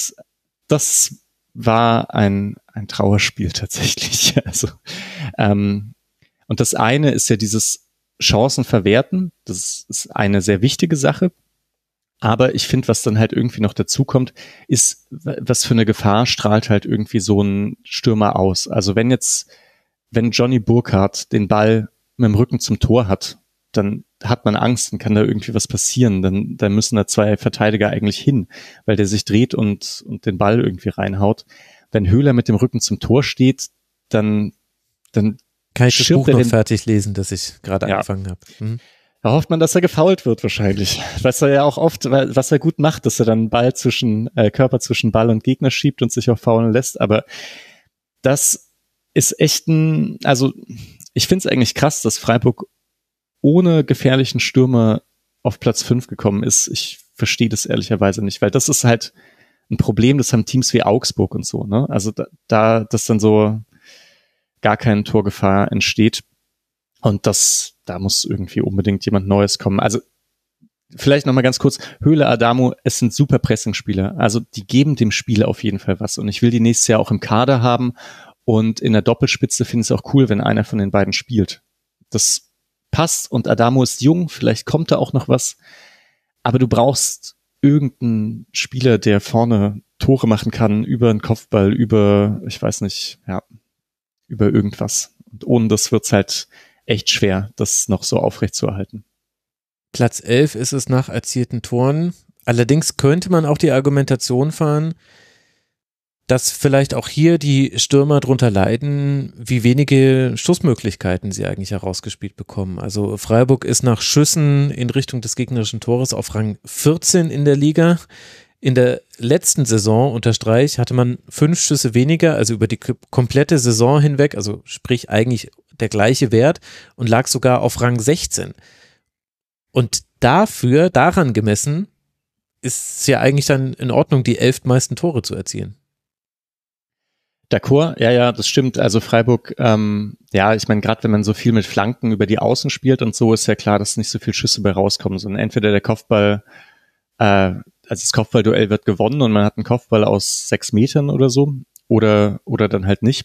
das war ein Trauerspiel tatsächlich. Also, und das eine ist ja dieses Chancen verwerten. Das ist eine sehr wichtige Sache. Aber ich finde, was dann halt irgendwie noch dazu kommt, ist, was für eine Gefahr strahlt halt irgendwie so ein Stürmer aus. Also wenn Johnny Burkhardt den Ball mit dem Rücken zum Tor hat, dann hat man Angst, dann kann da irgendwie was passieren. Dann müssen da 2 Verteidiger eigentlich hin, weil der sich dreht und den Ball irgendwie reinhaut. Wenn Höhler mit dem Rücken zum Tor steht, dann kann ich das Buch noch fertig lesen, das ich gerade angefangen habe. Da hofft man, dass er gefoult wird wahrscheinlich. Was er ja auch oft, was er gut macht, dass er dann Körper zwischen Ball und Gegner schiebt und sich auch faulen lässt. Aber das ist echt also ich finde es eigentlich krass, dass Freiburg ohne gefährlichen Stürmer auf Platz 5 gekommen ist. Ich verstehe das ehrlicherweise nicht, weil das ist halt ein Problem, das haben Teams wie Augsburg und so, ne? Also dass dann so gar keine Torgefahr entsteht. Und da muss irgendwie unbedingt jemand Neues kommen. Also vielleicht nochmal ganz kurz, Höhle, Adamu, es sind super Pressing-Spieler. Also die geben dem Spiel auf jeden Fall was. Und ich will die nächstes Jahr auch im Kader haben. Und in der Doppelspitze finde ich es auch cool, wenn einer von den beiden spielt. Das passt und Adamu ist jung, vielleicht kommt da auch noch was. Aber du brauchst irgendeinen Spieler, der vorne Tore machen kann, über einen Kopfball, über irgendwas. Und ohne das wird's halt echt schwer, das noch so aufrecht zu erhalten. Platz 11 ist es nach erzielten Toren. Allerdings könnte man auch die Argumentation fahren, dass vielleicht auch hier die Stürmer drunter leiden, wie wenige Schussmöglichkeiten sie eigentlich herausgespielt bekommen. Also Freiburg ist nach Schüssen in Richtung des gegnerischen Tores auf Rang 14 in der Liga. In der letzten Saison unter Streich hatte man 5 Schüsse weniger, also über die komplette Saison hinweg, also sprich eigentlich der gleiche Wert und lag sogar auf Rang 16. Und daran gemessen, ist es ja eigentlich dann in Ordnung, die 11 meisten Tore zu erzielen. D'accord, ja, das stimmt. Also Freiburg, ich meine, gerade wenn man so viel mit Flanken über die Außen spielt und so, ist ja klar, dass nicht so viel Schüsse bei rauskommen, sondern entweder der Kopfball, also das Kopfballduell wird gewonnen und man hat einen Kopfball aus 6 Metern oder so, oder dann halt nicht.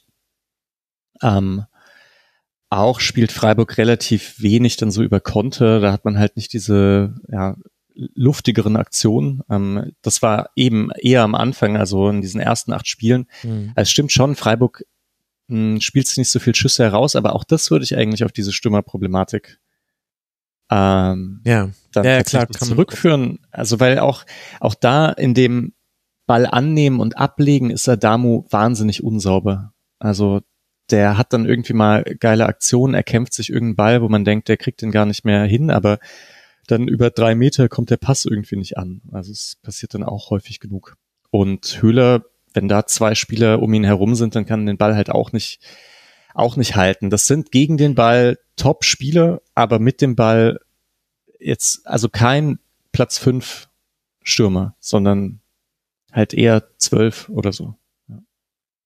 Auch spielt Freiburg relativ wenig dann so über Konter, da hat man halt nicht diese, luftigeren Aktionen. Das war eben eher am Anfang, also in diesen ersten 8 Spielen. Also es stimmt schon, Freiburg spielt nicht so viel Schüsse heraus, aber auch das würde ich eigentlich auf diese Stürmerproblematik dann klar, kann zurückführen. Also weil auch da in dem Ball annehmen und ablegen ist Adamu wahnsinnig unsauber. Also der hat dann irgendwie mal geile Aktionen, er kämpft sich irgendeinen Ball, wo man denkt, der kriegt den gar nicht mehr hin, aber dann über 3 Meter kommt der Pass irgendwie nicht an. Also es passiert dann auch häufig genug. Und Höhler, wenn da 2 Spieler um ihn herum sind, dann kann den Ball halt auch nicht halten. Das sind gegen den Ball Top-Spieler, aber mit dem Ball jetzt, also kein Platz 5 Stürmer, sondern halt eher 12 oder so.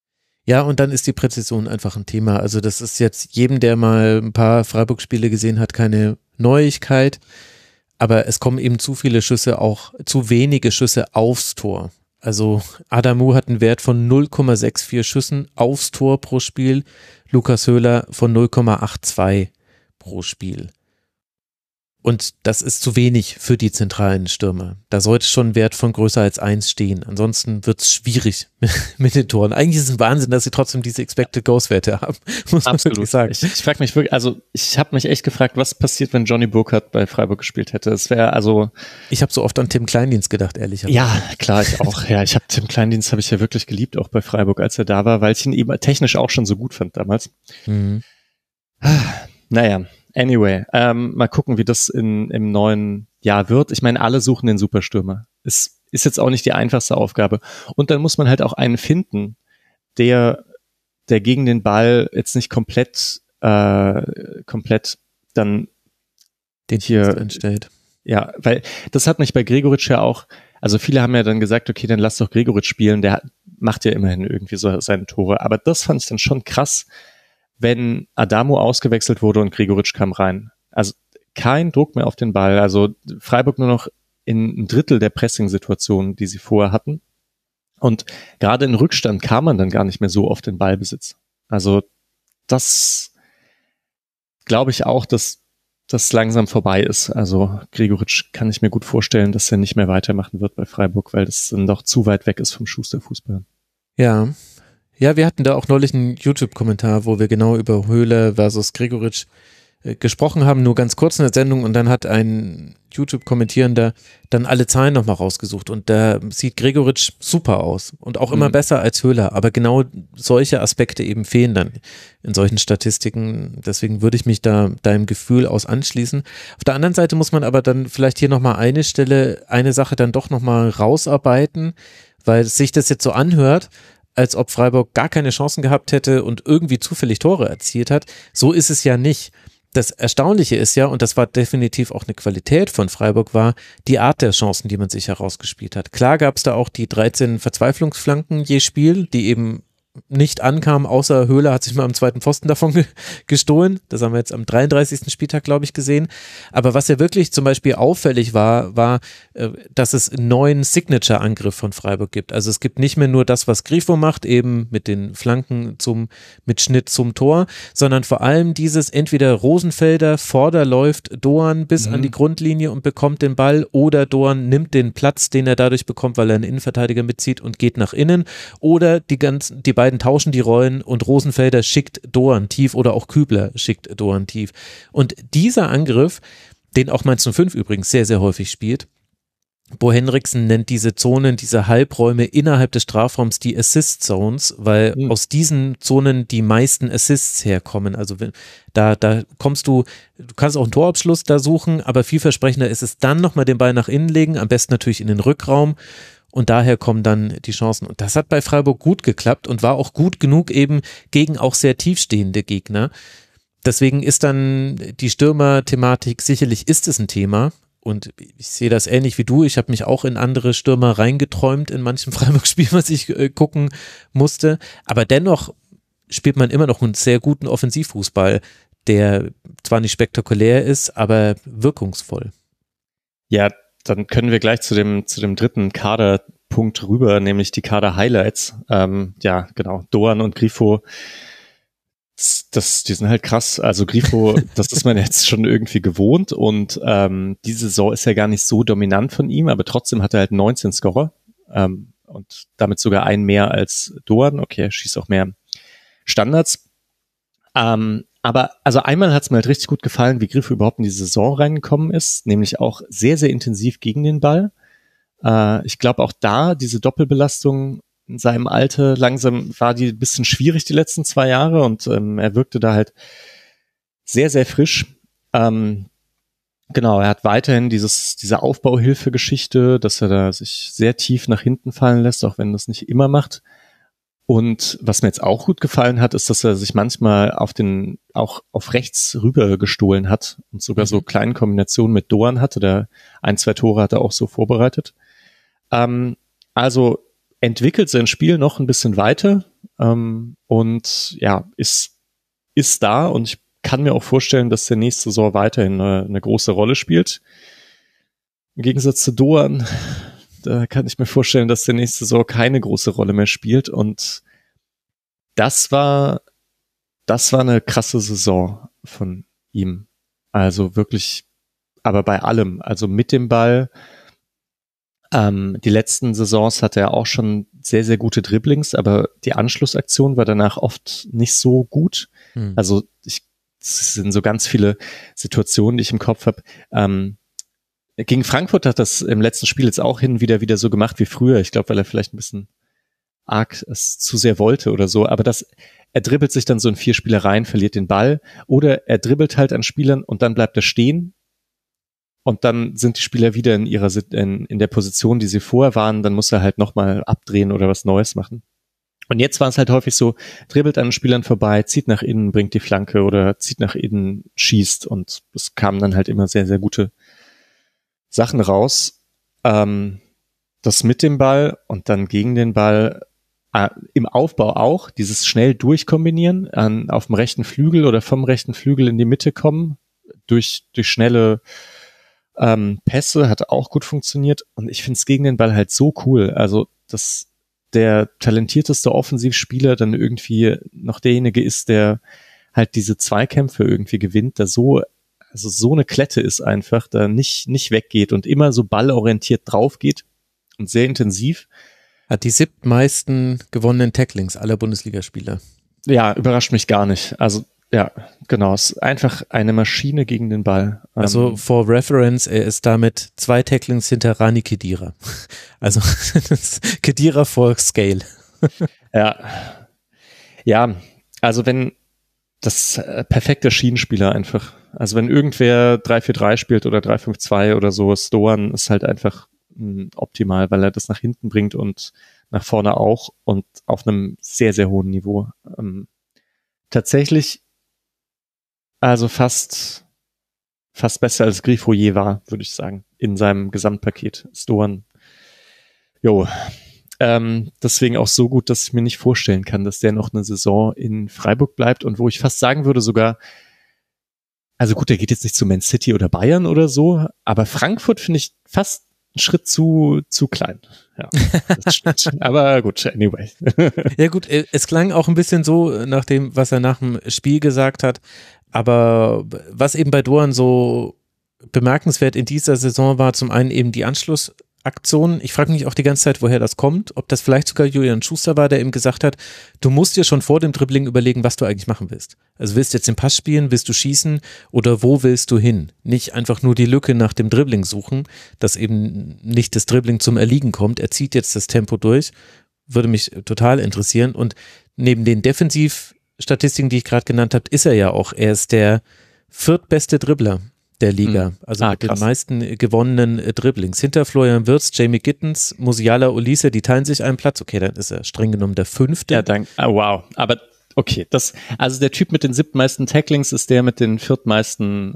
Ja, und dann ist die Präzision einfach ein Thema. Also das ist jetzt jedem, der mal ein paar Freiburg-Spiele gesehen hat, keine Neuigkeit. Aber es kommen eben zu viele Schüsse, auch zu wenige Schüsse aufs Tor. Also Adamu hat einen Wert von 0,64 Schüssen aufs Tor pro Spiel, Lukas Höhler von 0,82 pro Spiel. Und das ist zu wenig für die zentralen Stürmer. Da sollte schon ein Wert von größer als 1 stehen. Ansonsten wird es schwierig mit den Toren. Eigentlich ist es ein Wahnsinn, dass sie trotzdem diese Expected Goals-Werte haben, muss man wirklich sagen. Ich frage mich wirklich, also ich habe mich echt gefragt, was passiert, wenn Johnny Burkhardt bei Freiburg gespielt hätte. Es wäre also... Ich habe so oft an Tim Kleindienst gedacht, ehrlicherweise. Ja, klar, ich auch. Ja, Tim Kleindienst habe ich ja wirklich geliebt, auch bei Freiburg, als er da war, weil ich ihn eben technisch auch schon so gut fand damals. Mhm. Naja. Anyway, mal gucken, wie das im neuen Jahr wird. Ich meine, alle suchen den Superstürmer. Es ist jetzt auch nicht die einfachste Aufgabe. Und dann muss man halt auch einen finden, der gegen den Ball jetzt nicht komplett dann den hier entsteht. Ja, weil das hat mich bei Gregoritsch ja auch, also viele haben ja dann gesagt, okay, dann lass doch Gregoritsch spielen, der macht ja immerhin irgendwie so seine Tore. Aber das fand ich dann schon krass, wenn Adamu ausgewechselt wurde und Gregoritsch kam rein. Also kein Druck mehr auf den Ball. Also Freiburg nur noch in ein Drittel der Pressing-Situationen, die sie vorher hatten. Und gerade in Rückstand kam man dann gar nicht mehr so oft in Ballbesitz. Also das glaube ich auch, dass das langsam vorbei ist. Also Gregoritsch kann ich mir gut vorstellen, dass er nicht mehr weitermachen wird bei Freiburg, weil das dann doch zu weit weg ist vom Schusterfußball. Ja. Ja, wir hatten da auch neulich einen YouTube-Kommentar, wo wir genau über Höhler versus Gregoritsch gesprochen haben, nur ganz kurz in der Sendung, und dann hat ein YouTube-Kommentierender dann alle Zahlen nochmal rausgesucht und da sieht Gregoritsch super aus und auch immer besser als Höhler, aber genau solche Aspekte eben fehlen dann in solchen Statistiken, deswegen würde ich mich da deinem Gefühl aus anschließen. Auf der anderen Seite muss man aber dann vielleicht hier nochmal eine Sache dann doch nochmal rausarbeiten, weil sich das jetzt so anhört, als ob Freiburg gar keine Chancen gehabt hätte und irgendwie zufällig Tore erzielt hat. So ist es ja nicht. Das Erstaunliche ist ja, und das war definitiv auch eine Qualität von Freiburg, war die Art der Chancen, die man sich herausgespielt hat. Klar gab es da auch die 13 Verzweiflungsflanken je Spiel, die eben nicht ankamen, außer Höhler hat sich mal am zweiten Pfosten davon gestohlen. Das haben wir jetzt am 33. Spieltag, glaube ich, gesehen. Aber was ja wirklich zum Beispiel auffällig war, dass es einen neuen Signature-Angriff von Freiburg gibt. Also es gibt nicht mehr nur das, was Grifo macht, eben mit den Flanken mit Schnitt zum Tor, sondern vor allem dieses entweder Rosenfelder vorderläuft Doan bis an die Grundlinie und bekommt den Ball, oder Doan nimmt den Platz, den er dadurch bekommt, weil er einen Innenverteidiger mitzieht und geht nach innen, oder die beiden tauschen die Rollen und Rosenfelder schickt Doan tief oder auch Kübler schickt Doan tief. Und dieser Angriff, den auch Mainz 05 übrigens sehr, sehr häufig spielt, Bo Henriksen nennt diese Zonen, diese Halbräume innerhalb des Strafraums die Assist Zones, weil aus diesen Zonen die meisten Assists herkommen. Also da kommst du kannst auch einen Torabschluss da suchen, aber vielversprechender ist es dann nochmal den Ball nach innen legen, am besten natürlich in den Rückraum. Und daher kommen dann die Chancen. Und das hat bei Freiburg gut geklappt und war auch gut genug eben gegen auch sehr tiefstehende Gegner. Deswegen ist dann die Stürmer-Thematik, sicherlich ist es ein Thema. Und ich sehe das ähnlich wie du. Ich habe mich auch in andere Stürmer reingeträumt in manchen Freiburg-Spielen, was ich gucken musste. Aber dennoch spielt man immer noch einen sehr guten Offensivfußball, der zwar nicht spektakulär ist, aber wirkungsvoll. Ja, dann können wir gleich zu dem dritten Kaderpunkt rüber, nämlich die Kader-Highlights. Ja, genau, Doan und Grifo, die sind halt krass. Also Grifo, das ist man jetzt schon irgendwie gewohnt und diese Saison ist ja gar nicht so dominant von ihm, aber trotzdem hat er halt 19 Scorer und damit sogar einen mehr als Doan. Okay, er schießt auch mehr Standards. Aber also einmal hat es mir halt richtig gut gefallen, wie Grifo überhaupt in die Saison reingekommen ist, nämlich auch sehr, sehr intensiv gegen den Ball. Ich glaube auch da, diese Doppelbelastung in seinem Alter, langsam war die ein bisschen schwierig die letzten 2 Jahre und er wirkte da halt sehr, sehr frisch. Genau, er hat weiterhin diese Aufbauhilfe-Geschichte, dass er da sich sehr tief nach hinten fallen lässt, auch wenn er das nicht immer macht. Und was mir jetzt auch gut gefallen hat, ist, dass er sich manchmal auch auf rechts rüber gestohlen hat und sogar so kleine Kombinationen mit Doan hatte. 1, 2 Tore hat er auch so vorbereitet. Also entwickelt sein Spiel noch ein bisschen weiter und ja, ist da und ich kann mir auch vorstellen, dass der nächste Saison weiterhin eine große Rolle spielt. Im Gegensatz zu Doan, da kann ich mir vorstellen, dass der nächste Saison keine große Rolle mehr spielt und das war eine krasse Saison von ihm. Also wirklich, aber bei allem, also mit dem Ball. Die letzten Saisons hatte er auch schon sehr, sehr gute Dribblings, aber die Anschlussaktion war danach oft nicht so gut. Also es sind so ganz viele Situationen, die ich im Kopf habe. Gegen Frankfurt hat das im letzten Spiel jetzt auch hin und wieder so gemacht wie früher. Ich glaube, weil er vielleicht ein bisschen arg es zu sehr wollte oder so. Aber er dribbelt sich dann so in 4 Spielereien, verliert den Ball. Oder er dribbelt halt an Spielern und dann bleibt er stehen. Und dann sind die Spieler wieder in der Position, die sie vorher waren. Dann muss er halt nochmal abdrehen oder was Neues machen. Und jetzt war es halt häufig so, dribbelt an den Spielern vorbei, zieht nach innen, bringt die Flanke oder zieht nach innen, schießt. Und es kamen dann halt immer sehr, sehr gute Sachen raus. Das mit dem Ball und dann gegen den Ball, im Aufbau auch, dieses schnell durchkombinieren, auf dem rechten Flügel oder vom rechten Flügel in die Mitte kommen, durch schnelle Pässe, hat auch gut funktioniert. Und ich finde es gegen den Ball halt so cool. Also, dass der talentierteste Offensivspieler dann irgendwie noch derjenige ist, der halt diese Zweikämpfe irgendwie gewinnt, da so eine Klette ist einfach, da nicht weggeht und immer so ballorientiert drauf geht und sehr intensiv. Hat die 7. meisten gewonnenen Tacklings aller Bundesligaspieler. Ja, überrascht mich gar nicht. Also, ja, genau. Es ist einfach eine Maschine gegen den Ball. Also, for reference, er ist damit 2 Tacklings hinter Rani Khedira. Also, Khedira for Scale. Ja, also wenn das perfekte Schienenspieler einfach. Also wenn irgendwer 3-4-3 spielt oder 3-5-2 oder so, Stoan ist halt einfach optimal, weil er das nach hinten bringt und nach vorne auch und auf einem sehr, sehr hohen Niveau. Tatsächlich also fast besser als Grifo je war, würde ich sagen, in seinem Gesamtpaket. Stoan, deswegen auch so gut, dass ich mir nicht vorstellen kann, dass der noch eine Saison in Freiburg bleibt und wo ich fast sagen würde sogar, also gut, der geht jetzt nicht zu Man City oder Bayern oder so, aber Frankfurt finde ich fast einen Schritt zu klein. Ja, das stimmt. Aber gut, anyway. Ja gut, es klang auch ein bisschen so nach dem, was er nach dem Spiel gesagt hat, aber was eben bei Doan so bemerkenswert in dieser Saison war, zum einen eben die Anschlussaktion. Ich frage mich auch die ganze Zeit, woher das kommt, ob das vielleicht sogar Julian Schuster war, der eben gesagt hat, du musst dir schon vor dem Dribbling überlegen, was du eigentlich machen willst. Also willst du jetzt den Pass spielen, willst du schießen oder wo willst du hin? Nicht einfach nur die Lücke nach dem Dribbling suchen, dass eben nicht das Dribbling zum Erliegen kommt. Er zieht jetzt das Tempo durch, würde mich total interessieren. Und neben den Defensivstatistiken, die ich gerade genannt habe, ist er ja auch, er ist der 4. beste Dribbler der Liga, also mit den meisten gewonnenen Dribblings. Hinter Florian Wirtz, Jamie Gittens, Musiala, Olise, die teilen sich einen Platz. Okay, dann ist er streng genommen der 5. Ja, danke. Wow. Aber okay, also der Typ mit den 7. meisten Tacklings ist der mit den 4. meisten,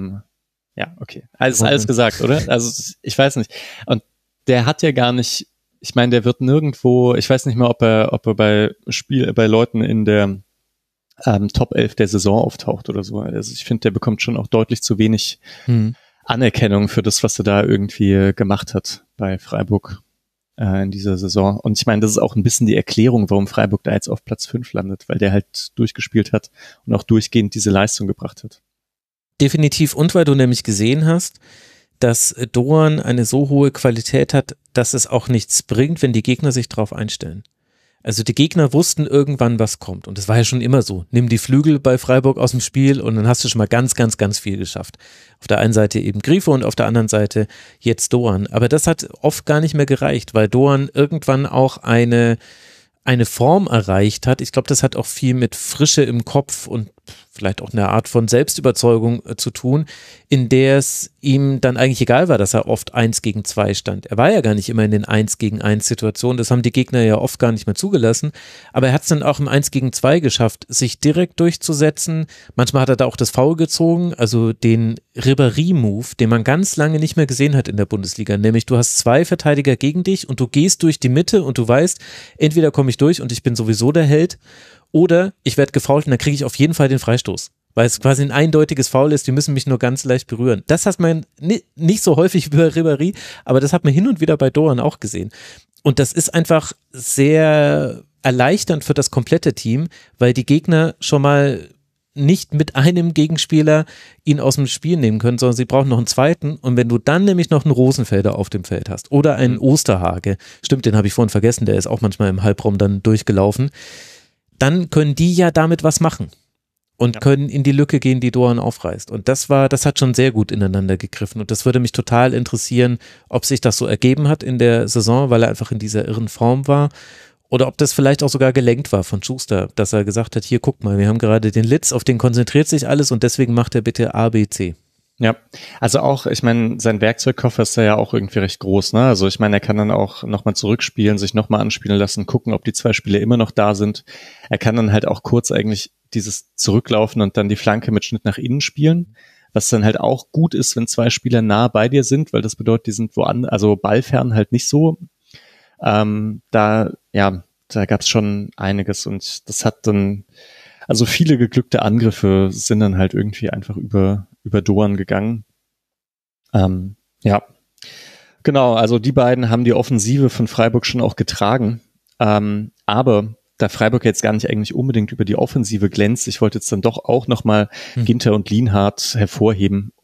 ja, okay. Alles gesagt, oder? Also ich weiß nicht. Und der hat ja gar nicht, ich meine, der wird nirgendwo, ich weiß nicht mehr, ob er bei Leuten in der Top 11 der Saison auftaucht oder so. Also ich finde, der bekommt schon auch deutlich zu wenig Anerkennung für das, was er da irgendwie gemacht hat bei Freiburg in dieser Saison. Und ich meine, das ist auch ein bisschen die Erklärung, warum Freiburg da jetzt auf Platz 5 landet, weil der halt durchgespielt hat und auch durchgehend diese Leistung gebracht hat. Definitiv. Und weil du nämlich gesehen hast, dass Doan eine so hohe Qualität hat, dass es auch nichts bringt, wenn die Gegner sich drauf einstellen. Also die Gegner wussten irgendwann, was kommt. Und das war ja schon immer so. Nimm die Flügel bei Freiburg aus dem Spiel und dann hast du schon mal ganz, ganz, ganz viel geschafft. Auf der einen Seite eben Grifo und auf der anderen Seite jetzt Doan. Aber das hat oft gar nicht mehr gereicht, weil Doan irgendwann auch eine Form erreicht hat. Ich glaube, das hat auch viel mit Frische im Kopf und vielleicht auch eine Art von Selbstüberzeugung zu tun, in der es ihm dann eigentlich egal war, dass er oft 1 gegen 2 stand. Er war ja gar nicht immer in den 1 gegen 1 Situationen, das haben die Gegner ja oft gar nicht mehr zugelassen, aber er hat es dann auch im 1 gegen 2 geschafft, sich direkt durchzusetzen. Manchmal hat er da auch das Foul gezogen, also den Ribéry-Move, den man ganz lange nicht mehr gesehen hat in der Bundesliga, nämlich du hast 2 Verteidiger gegen dich und du gehst durch die Mitte und du weißt, entweder komme ich durch und ich bin sowieso der Held, oder ich werde gefoult und dann kriege ich auf jeden Fall den Freistoß, weil es quasi ein eindeutiges Foul ist, die müssen mich nur ganz leicht berühren. Das hat man nicht so häufig bei Ribéry, aber das hat man hin und wieder bei Doan auch gesehen. Und das ist einfach sehr erleichternd für das komplette Team, weil die Gegner schon mal nicht mit einem Gegenspieler ihn aus dem Spiel nehmen können, sondern sie brauchen noch einen zweiten. Und wenn du dann nämlich noch einen Rosenfelder auf dem Feld hast oder einen Osterhage, stimmt, den habe ich vorhin vergessen, der ist auch manchmal im Halbraum dann durchgelaufen, dann können die ja damit was machen und können in die Lücke gehen, die Doan aufreißt. Und das hat schon sehr gut ineinander gegriffen. Und das würde mich total interessieren, ob sich das so ergeben hat in der Saison, weil er einfach in dieser irren Form war. Oder ob das vielleicht auch sogar gelenkt war von Schuster, dass er gesagt hat, hier guck mal, wir haben gerade den Litz, auf den konzentriert sich alles und deswegen macht er bitte A, B, C. Ja, also auch, ich meine, sein Werkzeugkoffer ist ja auch irgendwie recht groß, ne? Also ich meine, er kann dann auch nochmal zurückspielen, sich nochmal anspielen lassen, gucken, ob die 2 Spieler immer noch da sind. Er kann dann halt auch kurz eigentlich dieses Zurücklaufen und dann die Flanke mit Schnitt nach innen spielen, was dann halt auch gut ist, wenn 2 Spieler nah bei dir sind, weil das bedeutet, die sind woanders, also ballfern halt nicht so. Da gab's schon einiges und das hat dann, also viele geglückte Angriffe sind dann halt irgendwie einfach über Doan gegangen. Genau, also die beiden haben die Offensive von Freiburg schon auch getragen. Aber da Freiburg jetzt gar nicht eigentlich unbedingt über die Offensive glänzt, ich wollte jetzt dann doch auch nochmal Ginter und Lienhardt hervorheben,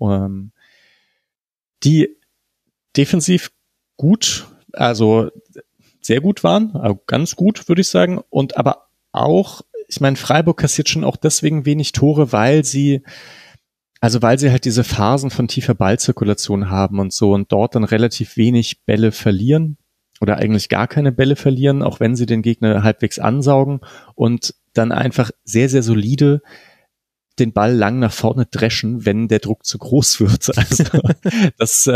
die defensiv gut, also sehr gut waren, also ganz gut, würde ich sagen. Und aber auch, ich meine, Freiburg kassiert schon auch deswegen wenig Tore, weil sie halt diese Phasen von tiefer Ballzirkulation haben und so und dort dann relativ wenig Bälle verlieren oder eigentlich gar keine Bälle verlieren, auch wenn sie den Gegner halbwegs ansaugen und dann einfach sehr, sehr solide den Ball lang nach vorne dreschen, wenn der Druck zu groß wird. Also das,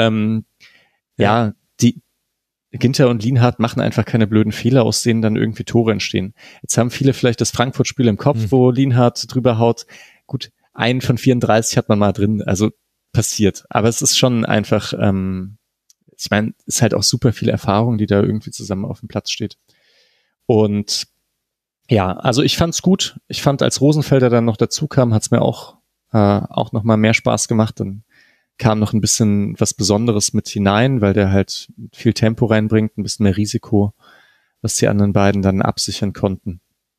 die Ginter und Lienhardt machen einfach keine blöden Fehler, aus denen dann irgendwie Tore entstehen. Jetzt haben viele vielleicht das Frankfurt-Spiel im Kopf, wo Lienhardt drüber haut. Gut, einen von 34 hat man mal drin, also passiert. Aber es ist schon einfach, ich meine, es ist halt auch super viel Erfahrung, die da irgendwie zusammen auf dem Platz steht. Und ja, also ich fand's gut. Ich fand, als Rosenfelder dann noch dazu kam, hat's mir auch noch mal mehr Spaß gemacht. Dann kam noch ein bisschen was Besonderes mit hinein, weil der halt viel Tempo reinbringt, ein bisschen mehr Risiko, was die anderen beiden dann absichern konnten.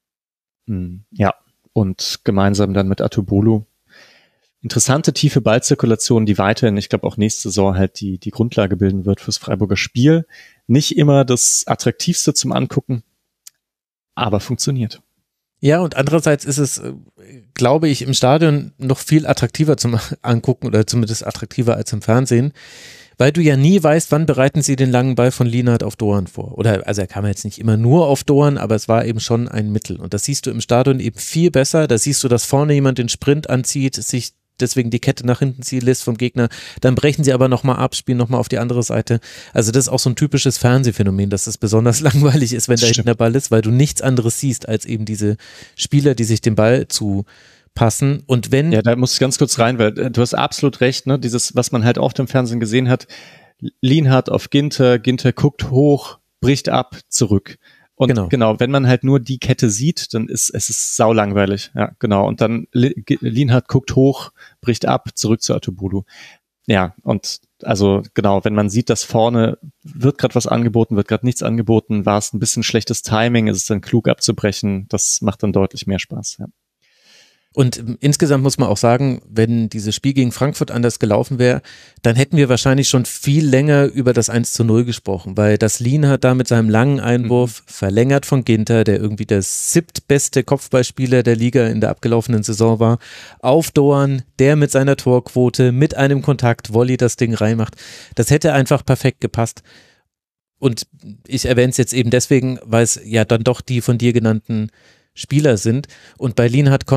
Ja, und gemeinsam dann mit Atubolu. Interessante tiefe Ballzirkulation, die weiterhin, ich glaube auch nächste Saison halt die Grundlage bilden wird fürs Freiburger Spiel. Nicht immer das Attraktivste zum Angucken, aber funktioniert. Ja, und andererseits ist es, glaube ich, im Stadion noch viel attraktiver zum Angucken oder zumindest attraktiver als im Fernsehen, weil du ja nie weißt, wann bereiten sie den langen Ball von Lienhardt auf Doan vor. Oder, also er kam jetzt nicht immer nur auf Doan, aber es war eben schon ein Mittel. Und das siehst du im Stadion eben viel besser. Da siehst du, dass vorne jemand den Sprint anzieht, sich deswegen die Kette nach hinten ziehen lässt vom Gegner, dann brechen sie aber nochmal ab, spielen nochmal auf die andere Seite. Also das ist auch so ein typisches Fernsehphänomen, dass es besonders langweilig ist, wenn da hinten der Ball ist, weil du nichts anderes siehst als eben diese Spieler, die sich den Ball zupassen. Und wenn... Ja, da muss ich ganz kurz rein, weil du hast absolut recht, ne? Dieses, was man halt oft im Fernsehen gesehen hat, Lienhardt auf Ginter guckt hoch, bricht ab, zurück. Und genau, wenn man halt nur die Kette sieht, dann ist es saulangweilig. Ja, genau. Und dann Lienhardt guckt hoch, bricht ab, zurück zu Atubolu. Ja, und also genau, wenn man sieht, dass vorne wird gerade was angeboten, wird gerade nichts angeboten, war es ein bisschen schlechtes Timing, ist es dann klug abzubrechen, das macht dann deutlich mehr Spaß. Ja. Und insgesamt muss man auch sagen, wenn dieses Spiel gegen Frankfurt anders gelaufen wäre, dann hätten wir wahrscheinlich schon viel länger über das 1:0 gesprochen, weil das Lienhardt da mit seinem langen Einwurf verlängert von Ginter, der irgendwie der 7. beste Kopfballspieler der Liga in der abgelaufenen Saison war, auf Doan, der mit seiner Torquote, mit einem Kontakt, Volley das Ding reinmacht. Das hätte einfach perfekt gepasst. Und ich erwähne es jetzt eben deswegen, weil es ja dann doch die von dir genannten Spieler sind. Und bei Lienhardt kommt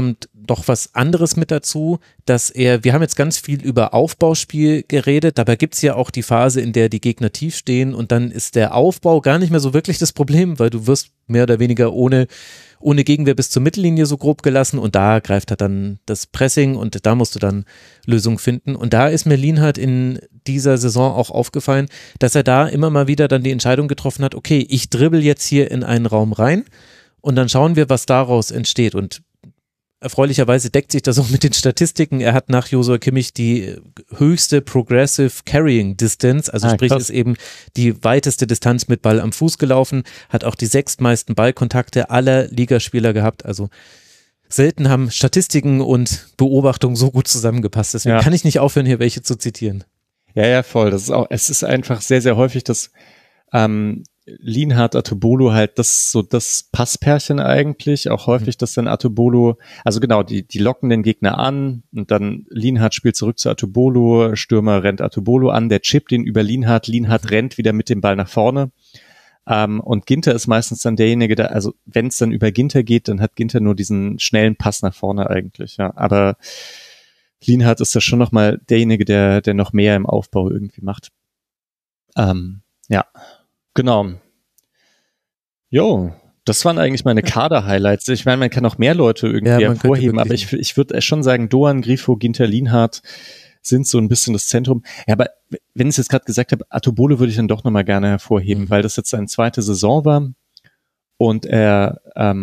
doch was anderes mit dazu, dass wir haben jetzt ganz viel über Aufbauspiel geredet, dabei gibt es ja auch die Phase, in der die Gegner tief stehen und dann ist der Aufbau gar nicht mehr so wirklich das Problem, weil du wirst mehr oder weniger ohne Gegenwehr bis zur Mittellinie so grob gelassen und da greift halt dann das Pressing und da musst du dann Lösungen finden und da ist mir Lienhardt in dieser Saison auch aufgefallen, dass er da immer mal wieder dann die Entscheidung getroffen hat, okay, ich dribbel jetzt hier in einen Raum rein und dann schauen wir, was daraus entsteht und erfreulicherweise deckt sich das auch mit den Statistiken. Er hat nach Joshua Kimmich die höchste Progressive Carrying Distance, also sprich krass. ist eben die weiteste Distanz mit Ball am Fuß gelaufen, hat auch die 6. meisten Ballkontakte aller Ligaspieler gehabt, also selten haben Statistiken und Beobachtungen so gut zusammengepasst, deswegen kann ich nicht aufhören, hier welche zu zitieren. Ja, voll. Es ist einfach sehr, sehr häufig, dass Lienhardt, Atubolo halt das Passpärchen eigentlich, auch häufig, dass dann Atubolo, also genau, die locken den Gegner an und dann Lienhardt spielt zurück zu Atubolo, Stürmer rennt Atubolo an, der chippt ihn über Lienhardt rennt wieder mit dem Ball nach vorne und Ginter ist meistens dann derjenige, der, also wenn es dann über Ginter geht, dann hat Ginter nur diesen schnellen Pass nach vorne eigentlich, ja, aber Lienhardt ist da schon nochmal derjenige, der noch mehr im Aufbau irgendwie macht. Ja. Genau. Jo, das waren eigentlich meine Kader-Highlights. Ich meine, man kann noch mehr Leute irgendwie hervorheben, aber ich würde schon sagen, Doan, Grifo, Ginter, Lienhardt sind so ein bisschen das Zentrum. Ja, aber wenn ich es jetzt gerade gesagt habe, Atubolo würde ich dann doch nochmal gerne hervorheben, weil das jetzt seine 2. Saison war und er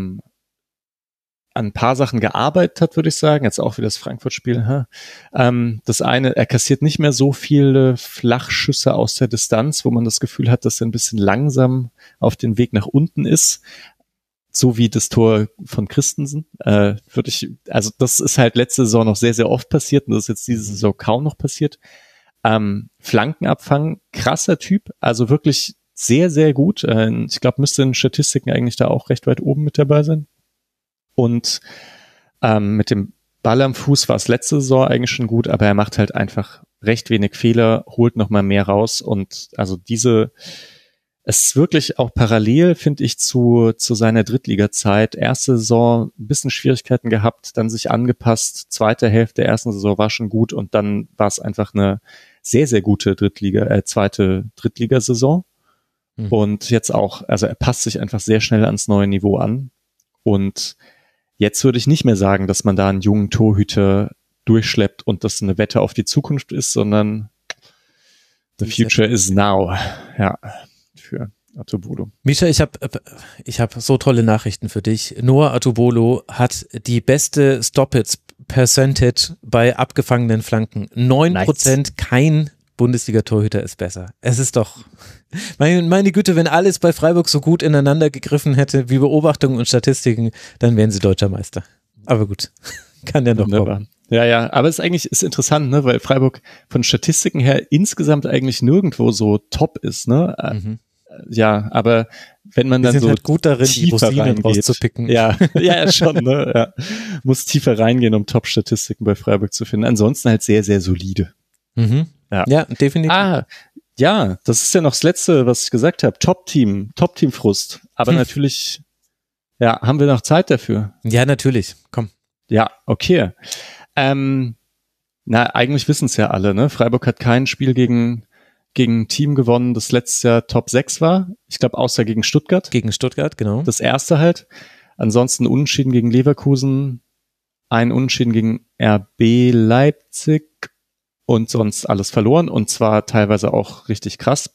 an ein paar Sachen gearbeitet hat, würde ich sagen. Jetzt auch wieder das Frankfurt-Spiel. Das eine, er kassiert nicht mehr so viele Flachschüsse aus der Distanz, wo man das Gefühl hat, dass er ein bisschen langsam auf den Weg nach unten ist. So wie das Tor von Christensen. Also das ist halt letzte Saison noch sehr, sehr oft passiert und das ist jetzt diese Saison kaum noch passiert. Flankenabfang, krasser Typ. Also wirklich sehr, sehr gut. Ich glaube, müsste in Statistiken eigentlich da auch recht weit oben mit dabei sein. Und mit dem Ball am Fuß war es letzte Saison eigentlich schon gut, aber er macht halt einfach recht wenig Fehler, holt noch mal mehr raus und also es ist wirklich auch parallel, finde ich, zu seiner Drittliga-Zeit. Erste Saison ein bisschen Schwierigkeiten gehabt, dann sich angepasst, zweite Hälfte der ersten Saison war schon gut und dann war es einfach eine sehr, sehr gute zweite Drittligasaison. Und jetzt auch, also er passt sich einfach sehr schnell ans neue Niveau an und jetzt würde ich nicht mehr sagen, dass man da einen jungen Torhüter durchschleppt und das eine Wette auf die Zukunft ist, sondern the future is now. Ja, für Atubolo. Misha, ich hab so tolle Nachrichten für dich. Noah Atubolo hat die beste Stoppage-Percentage bei abgefangenen Flanken. 9%, nice. Kein Bundesliga-Torhüter ist besser. Es ist doch, meine Güte, wenn alles bei Freiburg so gut ineinander gegriffen hätte wie Beobachtungen und Statistiken, dann wären sie deutscher Meister. Aber gut, kann ja noch kommen. Ja, aber es ist interessant, ne, weil Freiburg von Statistiken her insgesamt eigentlich nirgendwo so top ist, ne? Ja, aber wenn man dann so halt gut darin, die Rosinen rauszupicken. Ja, schon, ne? Ja. Muss tiefer reingehen, um Top-Statistiken bei Freiburg zu finden. Ansonsten halt sehr, sehr solide. Ja, definitiv. Ja, das ist ja noch das Letzte, was ich gesagt habe. Top-Team-Frust. Aber natürlich, ja, haben wir noch Zeit dafür? Ja, natürlich. Komm. Ja, okay. Eigentlich wissen es ja alle, ne? Freiburg hat kein Spiel gegen ein Team gewonnen, das letztes Jahr Top 6 war. Ich glaube, außer gegen Stuttgart. Gegen Stuttgart, genau. Das erste halt. Ansonsten Unentschieden gegen Leverkusen, ein Unentschieden gegen RB Leipzig und sonst alles verloren und zwar teilweise auch richtig krass.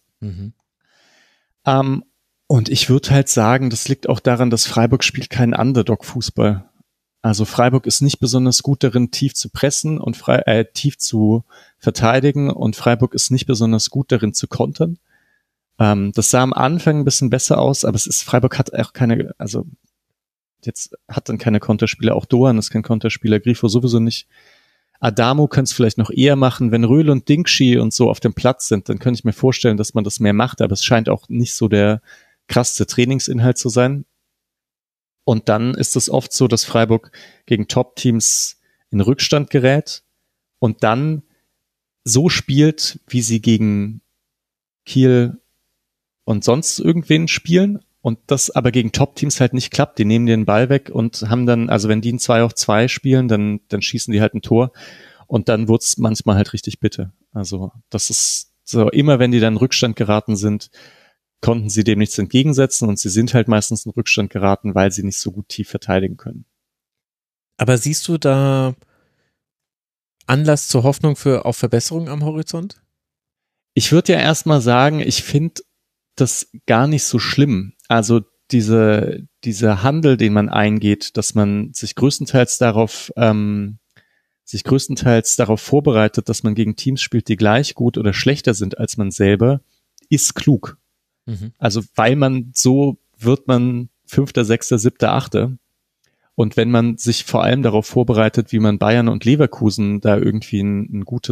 Und ich würde halt sagen, das liegt auch daran, dass Freiburg spielt keinen Underdog-Fußball. Also Freiburg ist nicht besonders gut darin, tief zu pressen und tief zu verteidigen und Freiburg ist nicht besonders gut darin zu kontern. Das sah am Anfang ein bisschen besser aus, aber Freiburg hat auch jetzt hat dann keine Konterspieler, auch Doan ist kein Konterspieler, Grifo sowieso nicht. Adamo könnte es vielleicht noch eher machen, wenn Röhl und Dingschi und so auf dem Platz sind, dann könnte ich mir vorstellen, dass man das mehr macht, aber es scheint auch nicht so der krasseste Trainingsinhalt zu sein. Und dann ist es oft so, dass Freiburg gegen Top-Teams in Rückstand gerät und dann so spielt, wie sie gegen Kiel und sonst irgendwen spielen und das aber gegen Top-Teams halt nicht klappt. Die nehmen den Ball weg und haben dann, also wenn die ein 2-auf-2 spielen, dann schießen die halt ein Tor und dann wird's manchmal halt richtig bitter. Also das ist so, immer wenn die dann in Rückstand geraten sind, konnten sie dem nichts entgegensetzen und sie sind halt meistens in Rückstand geraten, weil sie nicht so gut tief verteidigen können. Aber siehst du da Anlass zur Hoffnung auf Verbesserung am Horizont? Ich würde ja erstmal sagen, ich finde das gar nicht so schlimm. Also dieser Handel, den man eingeht, dass man sich größtenteils darauf vorbereitet, dass man gegen Teams spielt, die gleich gut oder schlechter sind als man selber, ist klug. Mhm. Also weil so wird man 5., 6., 7., 8. Und wenn man sich vor allem darauf vorbereitet, wie man Bayern und Leverkusen da irgendwie ein gute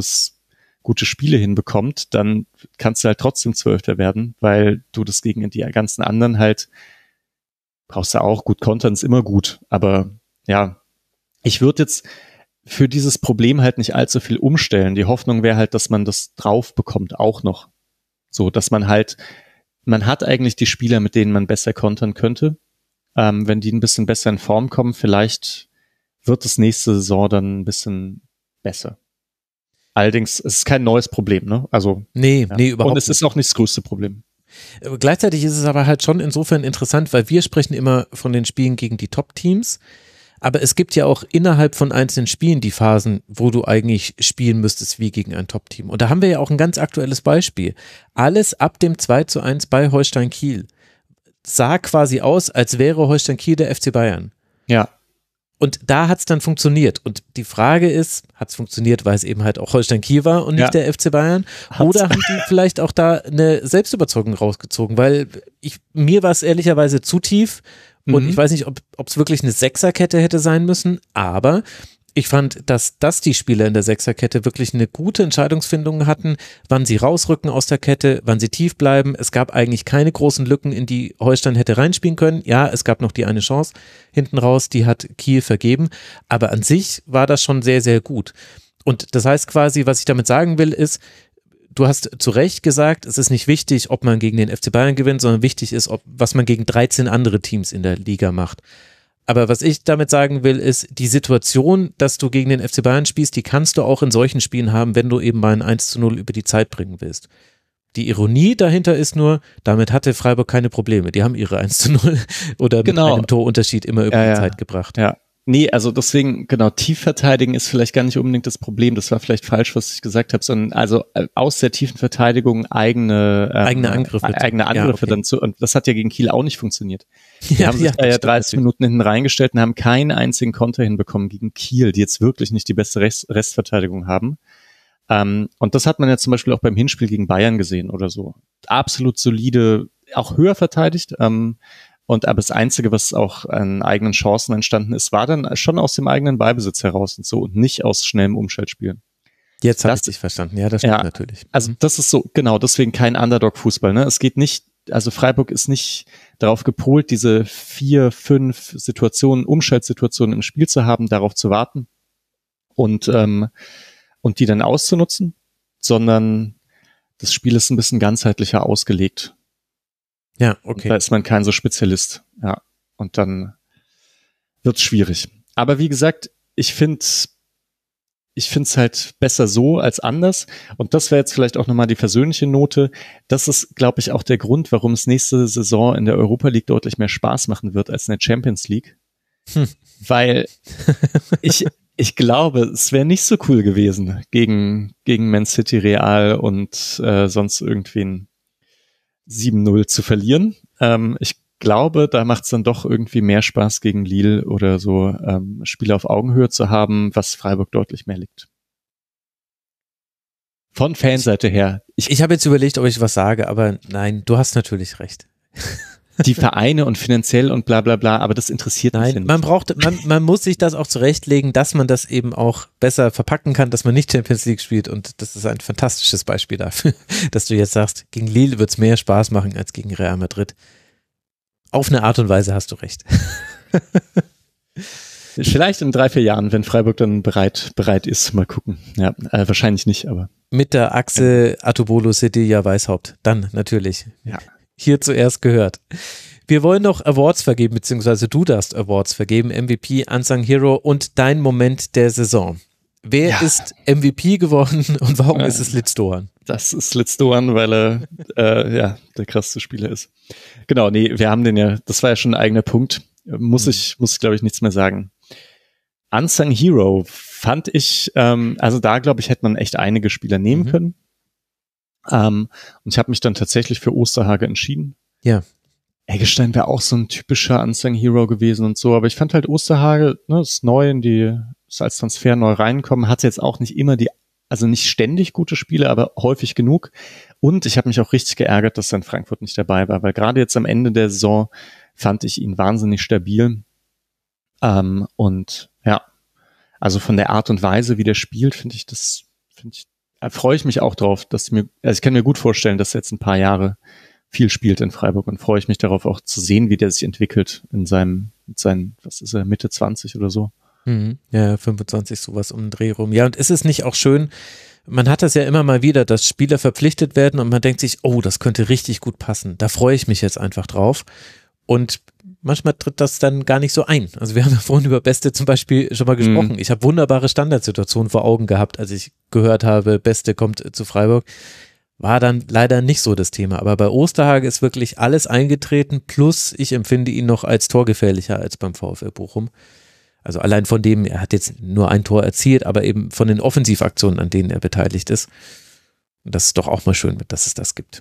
Spiele hinbekommt, dann kannst du halt trotzdem 12. werden, weil du das gegen die ganzen anderen halt brauchst du auch. Gut, Kontern ist immer gut, aber ja, ich würde jetzt für dieses Problem halt nicht allzu viel umstellen. Die Hoffnung wäre halt, dass man das drauf bekommt auch noch. So, dass man hat eigentlich die Spieler, mit denen man besser kontern könnte. Wenn die ein bisschen besser in Form kommen, vielleicht wird es nächste Saison dann ein bisschen besser. Allerdings, es ist kein neues Problem, ne? Also nee, überhaupt nicht. Und es ist auch nicht das größte Problem. Gleichzeitig ist es aber halt schon insofern interessant, weil wir sprechen immer von den Spielen gegen die Top-Teams, aber es gibt ja auch innerhalb von einzelnen Spielen die Phasen, wo du eigentlich spielen müsstest wie gegen ein Top-Team. Und da haben wir ja auch ein ganz aktuelles Beispiel. Alles ab dem 2:1 bei Holstein Kiel sah quasi aus, als wäre Holstein Kiel der FC Bayern. Ja. Und da hat es dann funktioniert. Und die Frage ist, hat es funktioniert, weil es eben halt auch Holstein Kiel war und nicht der FC Bayern? Oder haben die vielleicht auch da eine Selbstüberzeugung rausgezogen? Weil mir war es ehrlicherweise zu tief und ich weiß nicht, ob es wirklich eine Sechserkette hätte sein müssen, aber ich fand, dass die Spieler in der Sechserkette wirklich eine gute Entscheidungsfindung hatten, wann sie rausrücken aus der Kette, wann sie tief bleiben. Es gab eigentlich keine großen Lücken, in die Holstein hätte reinspielen können. Ja, es gab noch die eine Chance hinten raus, die hat Kiel vergeben. Aber an sich war das schon sehr, sehr gut. Und das heißt quasi, was ich damit sagen will, ist, du hast zu Recht gesagt, es ist nicht wichtig, ob man gegen den FC Bayern gewinnt, sondern wichtig ist, was man gegen 13 andere Teams in der Liga macht. Aber was ich damit sagen will, ist, die Situation, dass du gegen den FC Bayern spielst, die kannst du auch in solchen Spielen haben, wenn du eben mal ein 1:0 über die Zeit bringen willst. Die Ironie dahinter ist nur, damit hatte Freiburg keine Probleme. Die haben ihre 1:0 oder mit einem Torunterschied immer über die Zeit gebracht. Ja. Nee, also deswegen, genau, tief verteidigen ist vielleicht gar nicht unbedingt das Problem. Das war vielleicht falsch, was ich gesagt habe, sondern also aus der tiefen Verteidigung eigene Angriffe dann zu, und das hat ja gegen Kiel auch nicht funktioniert. Die haben sich da 30 Minuten hinten reingestellt und haben keinen einzigen Konter hinbekommen gegen Kiel, die jetzt wirklich nicht die beste Restverteidigung haben. Und das hat man ja zum Beispiel auch beim Hinspiel gegen Bayern gesehen oder so. Absolut solide, auch höher verteidigt, aber das Einzige, was auch an eigenen Chancen entstanden ist, war dann schon aus dem eigenen Ballbesitz heraus und so und nicht aus schnellem Umschaltspielen. Jetzt habe ich dich verstanden. Ja, das stimmt natürlich. Also das ist so, genau, deswegen kein Underdog-Fußball. Ne? Es geht nicht, also Freiburg ist nicht darauf gepolt, diese 4, 5 Umschaltsituationen im Spiel zu haben, darauf zu warten und die dann auszunutzen, sondern das Spiel ist ein bisschen ganzheitlicher ausgelegt. Ja, okay. Da ist man kein so Spezialist. Ja, und dann wird's schwierig. Aber wie gesagt, ich find's halt besser so als anders. Und das wäre jetzt vielleicht auch nochmal die persönliche Note. Das ist, glaube ich, auch der Grund, warum es nächste Saison in der Europa League deutlich mehr Spaß machen wird als in der Champions League. Weil ich glaube, es wäre nicht so cool gewesen, gegen Man City, Real und sonst irgendwen 7:0 zu verlieren. Ich glaube, da macht es dann doch irgendwie mehr Spaß, gegen Lille oder so Spiele auf Augenhöhe zu haben, was Freiburg deutlich mehr liegt. Von Fanseite her. Ich habe jetzt überlegt, ob ich was sage, aber nein, du hast natürlich recht. Die Vereine und finanziell und bla bla bla, aber das interessiert mich ja nicht. Man muss sich das auch zurechtlegen, dass man das eben auch besser verpacken kann, dass man nicht Champions League spielt, und das ist ein fantastisches Beispiel dafür, dass du jetzt sagst, gegen Lille wird es mehr Spaß machen als gegen Real Madrid. Auf eine Art und Weise hast du recht. Vielleicht in 3-4 Jahren, wenn Freiburg dann bereit ist, mal gucken. Ja, wahrscheinlich nicht, aber. Mit der Achse Atubolo City, ja, Weishaupt, dann natürlich. Ja. Hier zuerst gehört. Wir wollen noch Awards vergeben, beziehungsweise du darfst Awards vergeben, MVP, Unsung Hero und dein Moment der Saison. Wer ist MVP geworden und warum ist es Litz Doan? Das ist Litz Doan, weil er der krasseste Spieler ist. Genau, nee, wir haben den ja, das war ja schon ein eigener Punkt. Muss ich glaube ich nichts mehr sagen. Unsung Hero fand ich, also da glaube ich, hätte man echt einige Spieler nehmen können. Und ich habe mich dann tatsächlich für Osterhage entschieden. Ja. Eggestein wäre auch so ein typischer Unsung Hero gewesen und so, aber ich fand halt Osterhage, ne, ist neu ist als Transfer neu reinkommen, hat jetzt auch nicht immer also nicht ständig gute Spiele, aber häufig genug. Und ich habe mich auch richtig geärgert, dass dann Frankfurt nicht dabei war, weil gerade jetzt am Ende der Saison fand ich ihn wahnsinnig stabil. Und ja, also von der Art und Weise, wie der spielt, freue ich mich auch drauf, ich kann mir gut vorstellen, dass er jetzt ein paar Jahre viel spielt in Freiburg und freue ich mich darauf auch zu sehen, wie der sich entwickelt mit seinen, was ist er, Mitte 20 oder so. Ja, 25, sowas um den Dreh rum. Ja, und ist es nicht auch schön, man hat das ja immer mal wieder, dass Spieler verpflichtet werden und man denkt sich, oh, das könnte richtig gut passen. Da freue ich mich jetzt einfach drauf. Und manchmal tritt das dann gar nicht so ein. Also wir haben ja vorhin über Beste zum Beispiel schon mal gesprochen. Ich habe wunderbare Standardsituationen vor Augen gehabt, als ich gehört habe, Beste kommt zu Freiburg. War dann leider nicht so das Thema. Aber bei Osterhage ist wirklich alles eingetreten, plus ich empfinde ihn noch als torgefährlicher als beim VfL Bochum. Also allein von dem, er hat jetzt nur ein Tor erzielt, aber eben von den Offensivaktionen, an denen er beteiligt ist. Und das ist doch auch mal schön, dass es das gibt.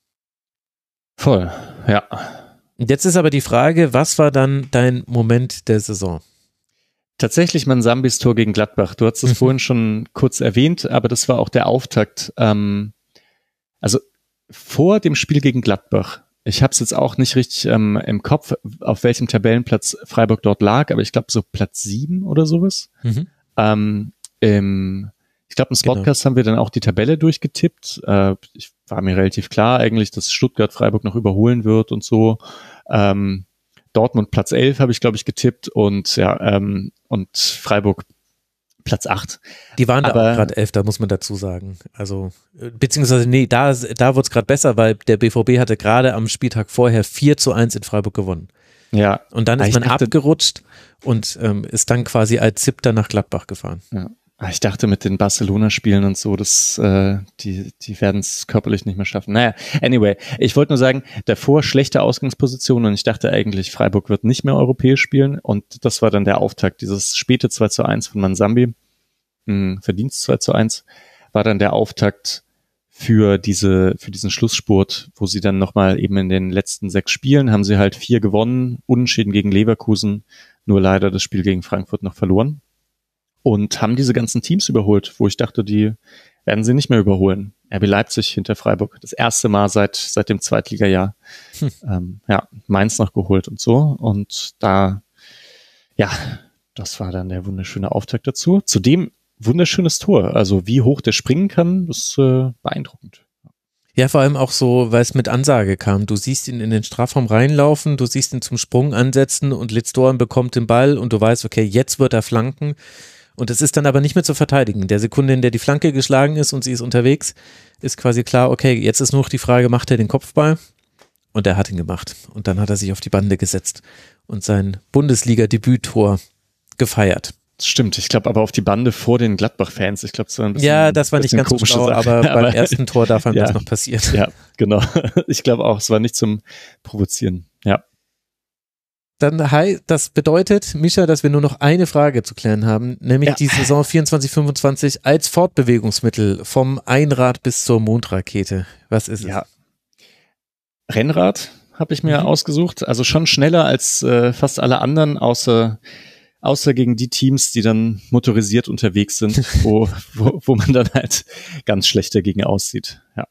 Voll, ja. Jetzt ist aber die Frage, was war dann dein Moment der Saison? Tatsächlich Mansambis Tor gegen Gladbach. Du hast es vorhin schon kurz erwähnt, aber das war auch der Auftakt. Also vor dem Spiel gegen Gladbach, ich habe es jetzt auch nicht richtig im Kopf, auf welchem Tabellenplatz Freiburg dort lag, aber ich glaube so Platz 7 oder sowas. Ich glaube im Spotcast haben wir dann auch die Tabelle durchgetippt. Ich war mir relativ klar eigentlich, dass Stuttgart Freiburg noch überholen wird und so. Dortmund Platz 11 habe ich, glaube ich, getippt und und Freiburg Platz 8. Die waren aber da auch gerade 11, da muss man dazu sagen. Also, beziehungsweise, nee, da wurde es gerade besser, weil der BVB hatte gerade am Spieltag vorher 4:1 in Freiburg gewonnen. Ja. Und dann ist man abgerutscht und ist dann quasi als 7. nach Gladbach gefahren. Ja. Ich dachte mit den Barcelona-Spielen und so, dass die werden es körperlich nicht mehr schaffen. Naja, anyway, ich wollte nur sagen, davor schlechte Ausgangsposition und ich dachte eigentlich, Freiburg wird nicht mehr europäisch spielen und das war dann der Auftakt. Dieses späte 2:1 von Mansambi, Verdienst 2:1, war dann der Auftakt für diesen Schlussspurt, wo sie dann nochmal eben in den letzten 6 Spielen haben sie halt 4 gewonnen, Unentschieden gegen Leverkusen, nur leider das Spiel gegen Frankfurt noch verloren. Und haben diese ganzen Teams überholt, wo ich dachte, die werden sie nicht mehr überholen. RB Leipzig hinter Freiburg, das erste Mal seit dem Zweitligajahr. Mainz noch geholt und so. Und das war dann der wunderschöne Auftakt dazu. Zudem wunderschönes Tor. Also wie hoch der springen kann, ist beeindruckend. Ja, vor allem auch so, weil es mit Ansage kam. Du siehst ihn in den Strafraum reinlaufen, du siehst ihn zum Sprung ansetzen und Litz Doan bekommt den Ball und du weißt, okay, jetzt wird er flanken. Und es ist dann aber nicht mehr zu verteidigen. In der Sekunde, in der die Flanke geschlagen ist und sie ist unterwegs, ist quasi klar, okay, jetzt ist nur noch die Frage, macht er den Kopfball? Und er hat ihn gemacht. Und dann hat er sich auf die Bande gesetzt und sein Bundesliga-Debüttor gefeiert. Das stimmt, ich glaube aber auf die Bande vor den Gladbach-Fans. Ich glaube, das war ein bisschen, das war nicht ganz so schlau, aber beim ersten Tor darf einem das noch passiert. Ja, genau. Ich glaube auch, es war nicht zum Provozieren. Ja. Dann, das bedeutet, Mischa, dass wir nur noch eine Frage zu klären haben, nämlich die Saison 24/25 als Fortbewegungsmittel vom Einrad bis zur Mondrakete. Was ist es? Ja. Rennrad habe ich mir ausgesucht, also schon schneller als fast alle anderen, außer gegen die Teams, die dann motorisiert unterwegs sind, wo man dann halt ganz schlecht dagegen aussieht. Ja.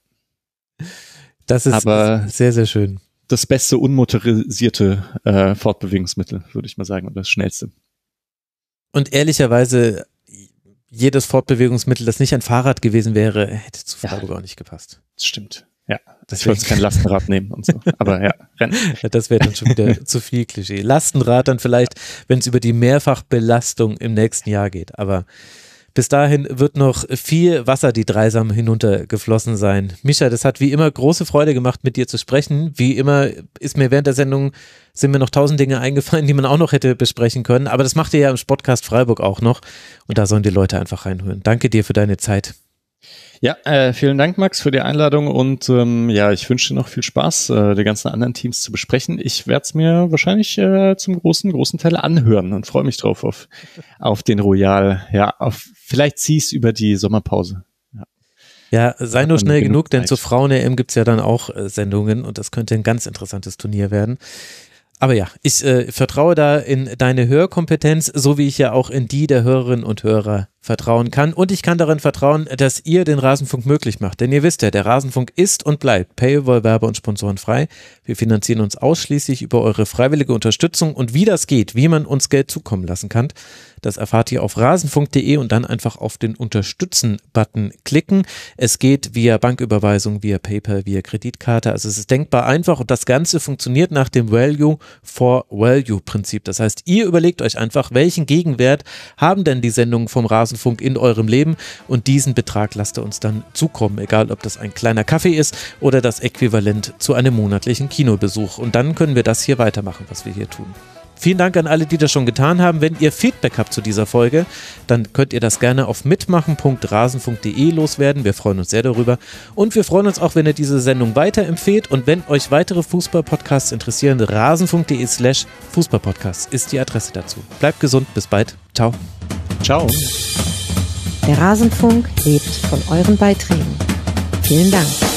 Das ist sehr, sehr schön. Das beste unmotorisierte Fortbewegungsmittel, würde ich mal sagen, und das schnellste. Und ehrlicherweise, jedes Fortbewegungsmittel, das nicht ein Fahrrad gewesen wäre, hätte zu Freiburg auch nicht gepasst. Das stimmt, ja. Ich wollte kein Lastenrad nehmen und so, aber ja, Rennen. Ja, das wäre dann schon wieder zu viel Klischee. Lastenrad dann vielleicht, wenn es über die Mehrfachbelastung im nächsten Jahr geht, aber Bis dahin wird noch viel Wasser die Dreisam hinuntergeflossen sein. Mischa, das hat wie immer große Freude gemacht, mit dir zu sprechen. Wie immer ist mir während der Sendung, sind mir noch 1000 Dinge eingefallen, die man auch noch hätte besprechen können. Aber das macht ihr ja im Sportcast Freiburg auch noch. Und da sollen die Leute einfach reinhören. Danke dir für deine Zeit. Ja, vielen Dank, Max, für die Einladung und ich wünsche dir noch viel Spaß, die ganzen anderen Teams zu besprechen. Ich werde es mir wahrscheinlich zum großen Teil anhören und freue mich drauf auf den Royal. Ja, vielleicht zieh's über die Sommerpause. Ja, sei nur schnell genug, denn zur Frauen-EM gibt's ja dann auch Sendungen und das könnte ein ganz interessantes Turnier werden. Aber ja, ich vertraue da in deine Hörkompetenz, so wie ich ja auch in die der Hörerinnen und Hörer vertrauen kann. Und ich kann darin vertrauen, dass ihr den Rasenfunk möglich macht. Denn ihr wisst ja, der Rasenfunk ist und bleibt Paywall, Werbe- und Sponsorenfrei. Wir finanzieren uns ausschließlich über eure freiwillige Unterstützung. Und wie das geht, wie man uns Geld zukommen lassen kann, das erfahrt ihr auf rasenfunk.de und dann einfach auf den Unterstützen-Button klicken. Es geht via Banküberweisung, via PayPal, via Kreditkarte. Also es ist denkbar einfach und das Ganze funktioniert nach dem Value for Value-Prinzip. Das heißt, ihr überlegt euch einfach, welchen Gegenwert haben denn die Sendungen vom Rasenfunk in eurem Leben und diesen Betrag lasst ihr uns dann zukommen, egal ob das ein kleiner Kaffee ist oder das Äquivalent zu einem monatlichen Kinobesuch. Und dann können wir das hier weitermachen, was wir hier tun. Vielen Dank an alle, die das schon getan haben. Wenn ihr Feedback habt zu dieser Folge, dann könnt ihr das gerne auf mitmachen.rasenfunk.de loswerden. Wir freuen uns sehr darüber. Und wir freuen uns auch, wenn ihr diese Sendung weiterempfehlt. Und wenn euch weitere Fußball-Podcasts interessieren, rasenfunk.de/Fußballpodcasts ist die Adresse dazu. Bleibt gesund, bis bald. Ciao. Ciao. Der Rasenfunk lebt von euren Beiträgen. Vielen Dank.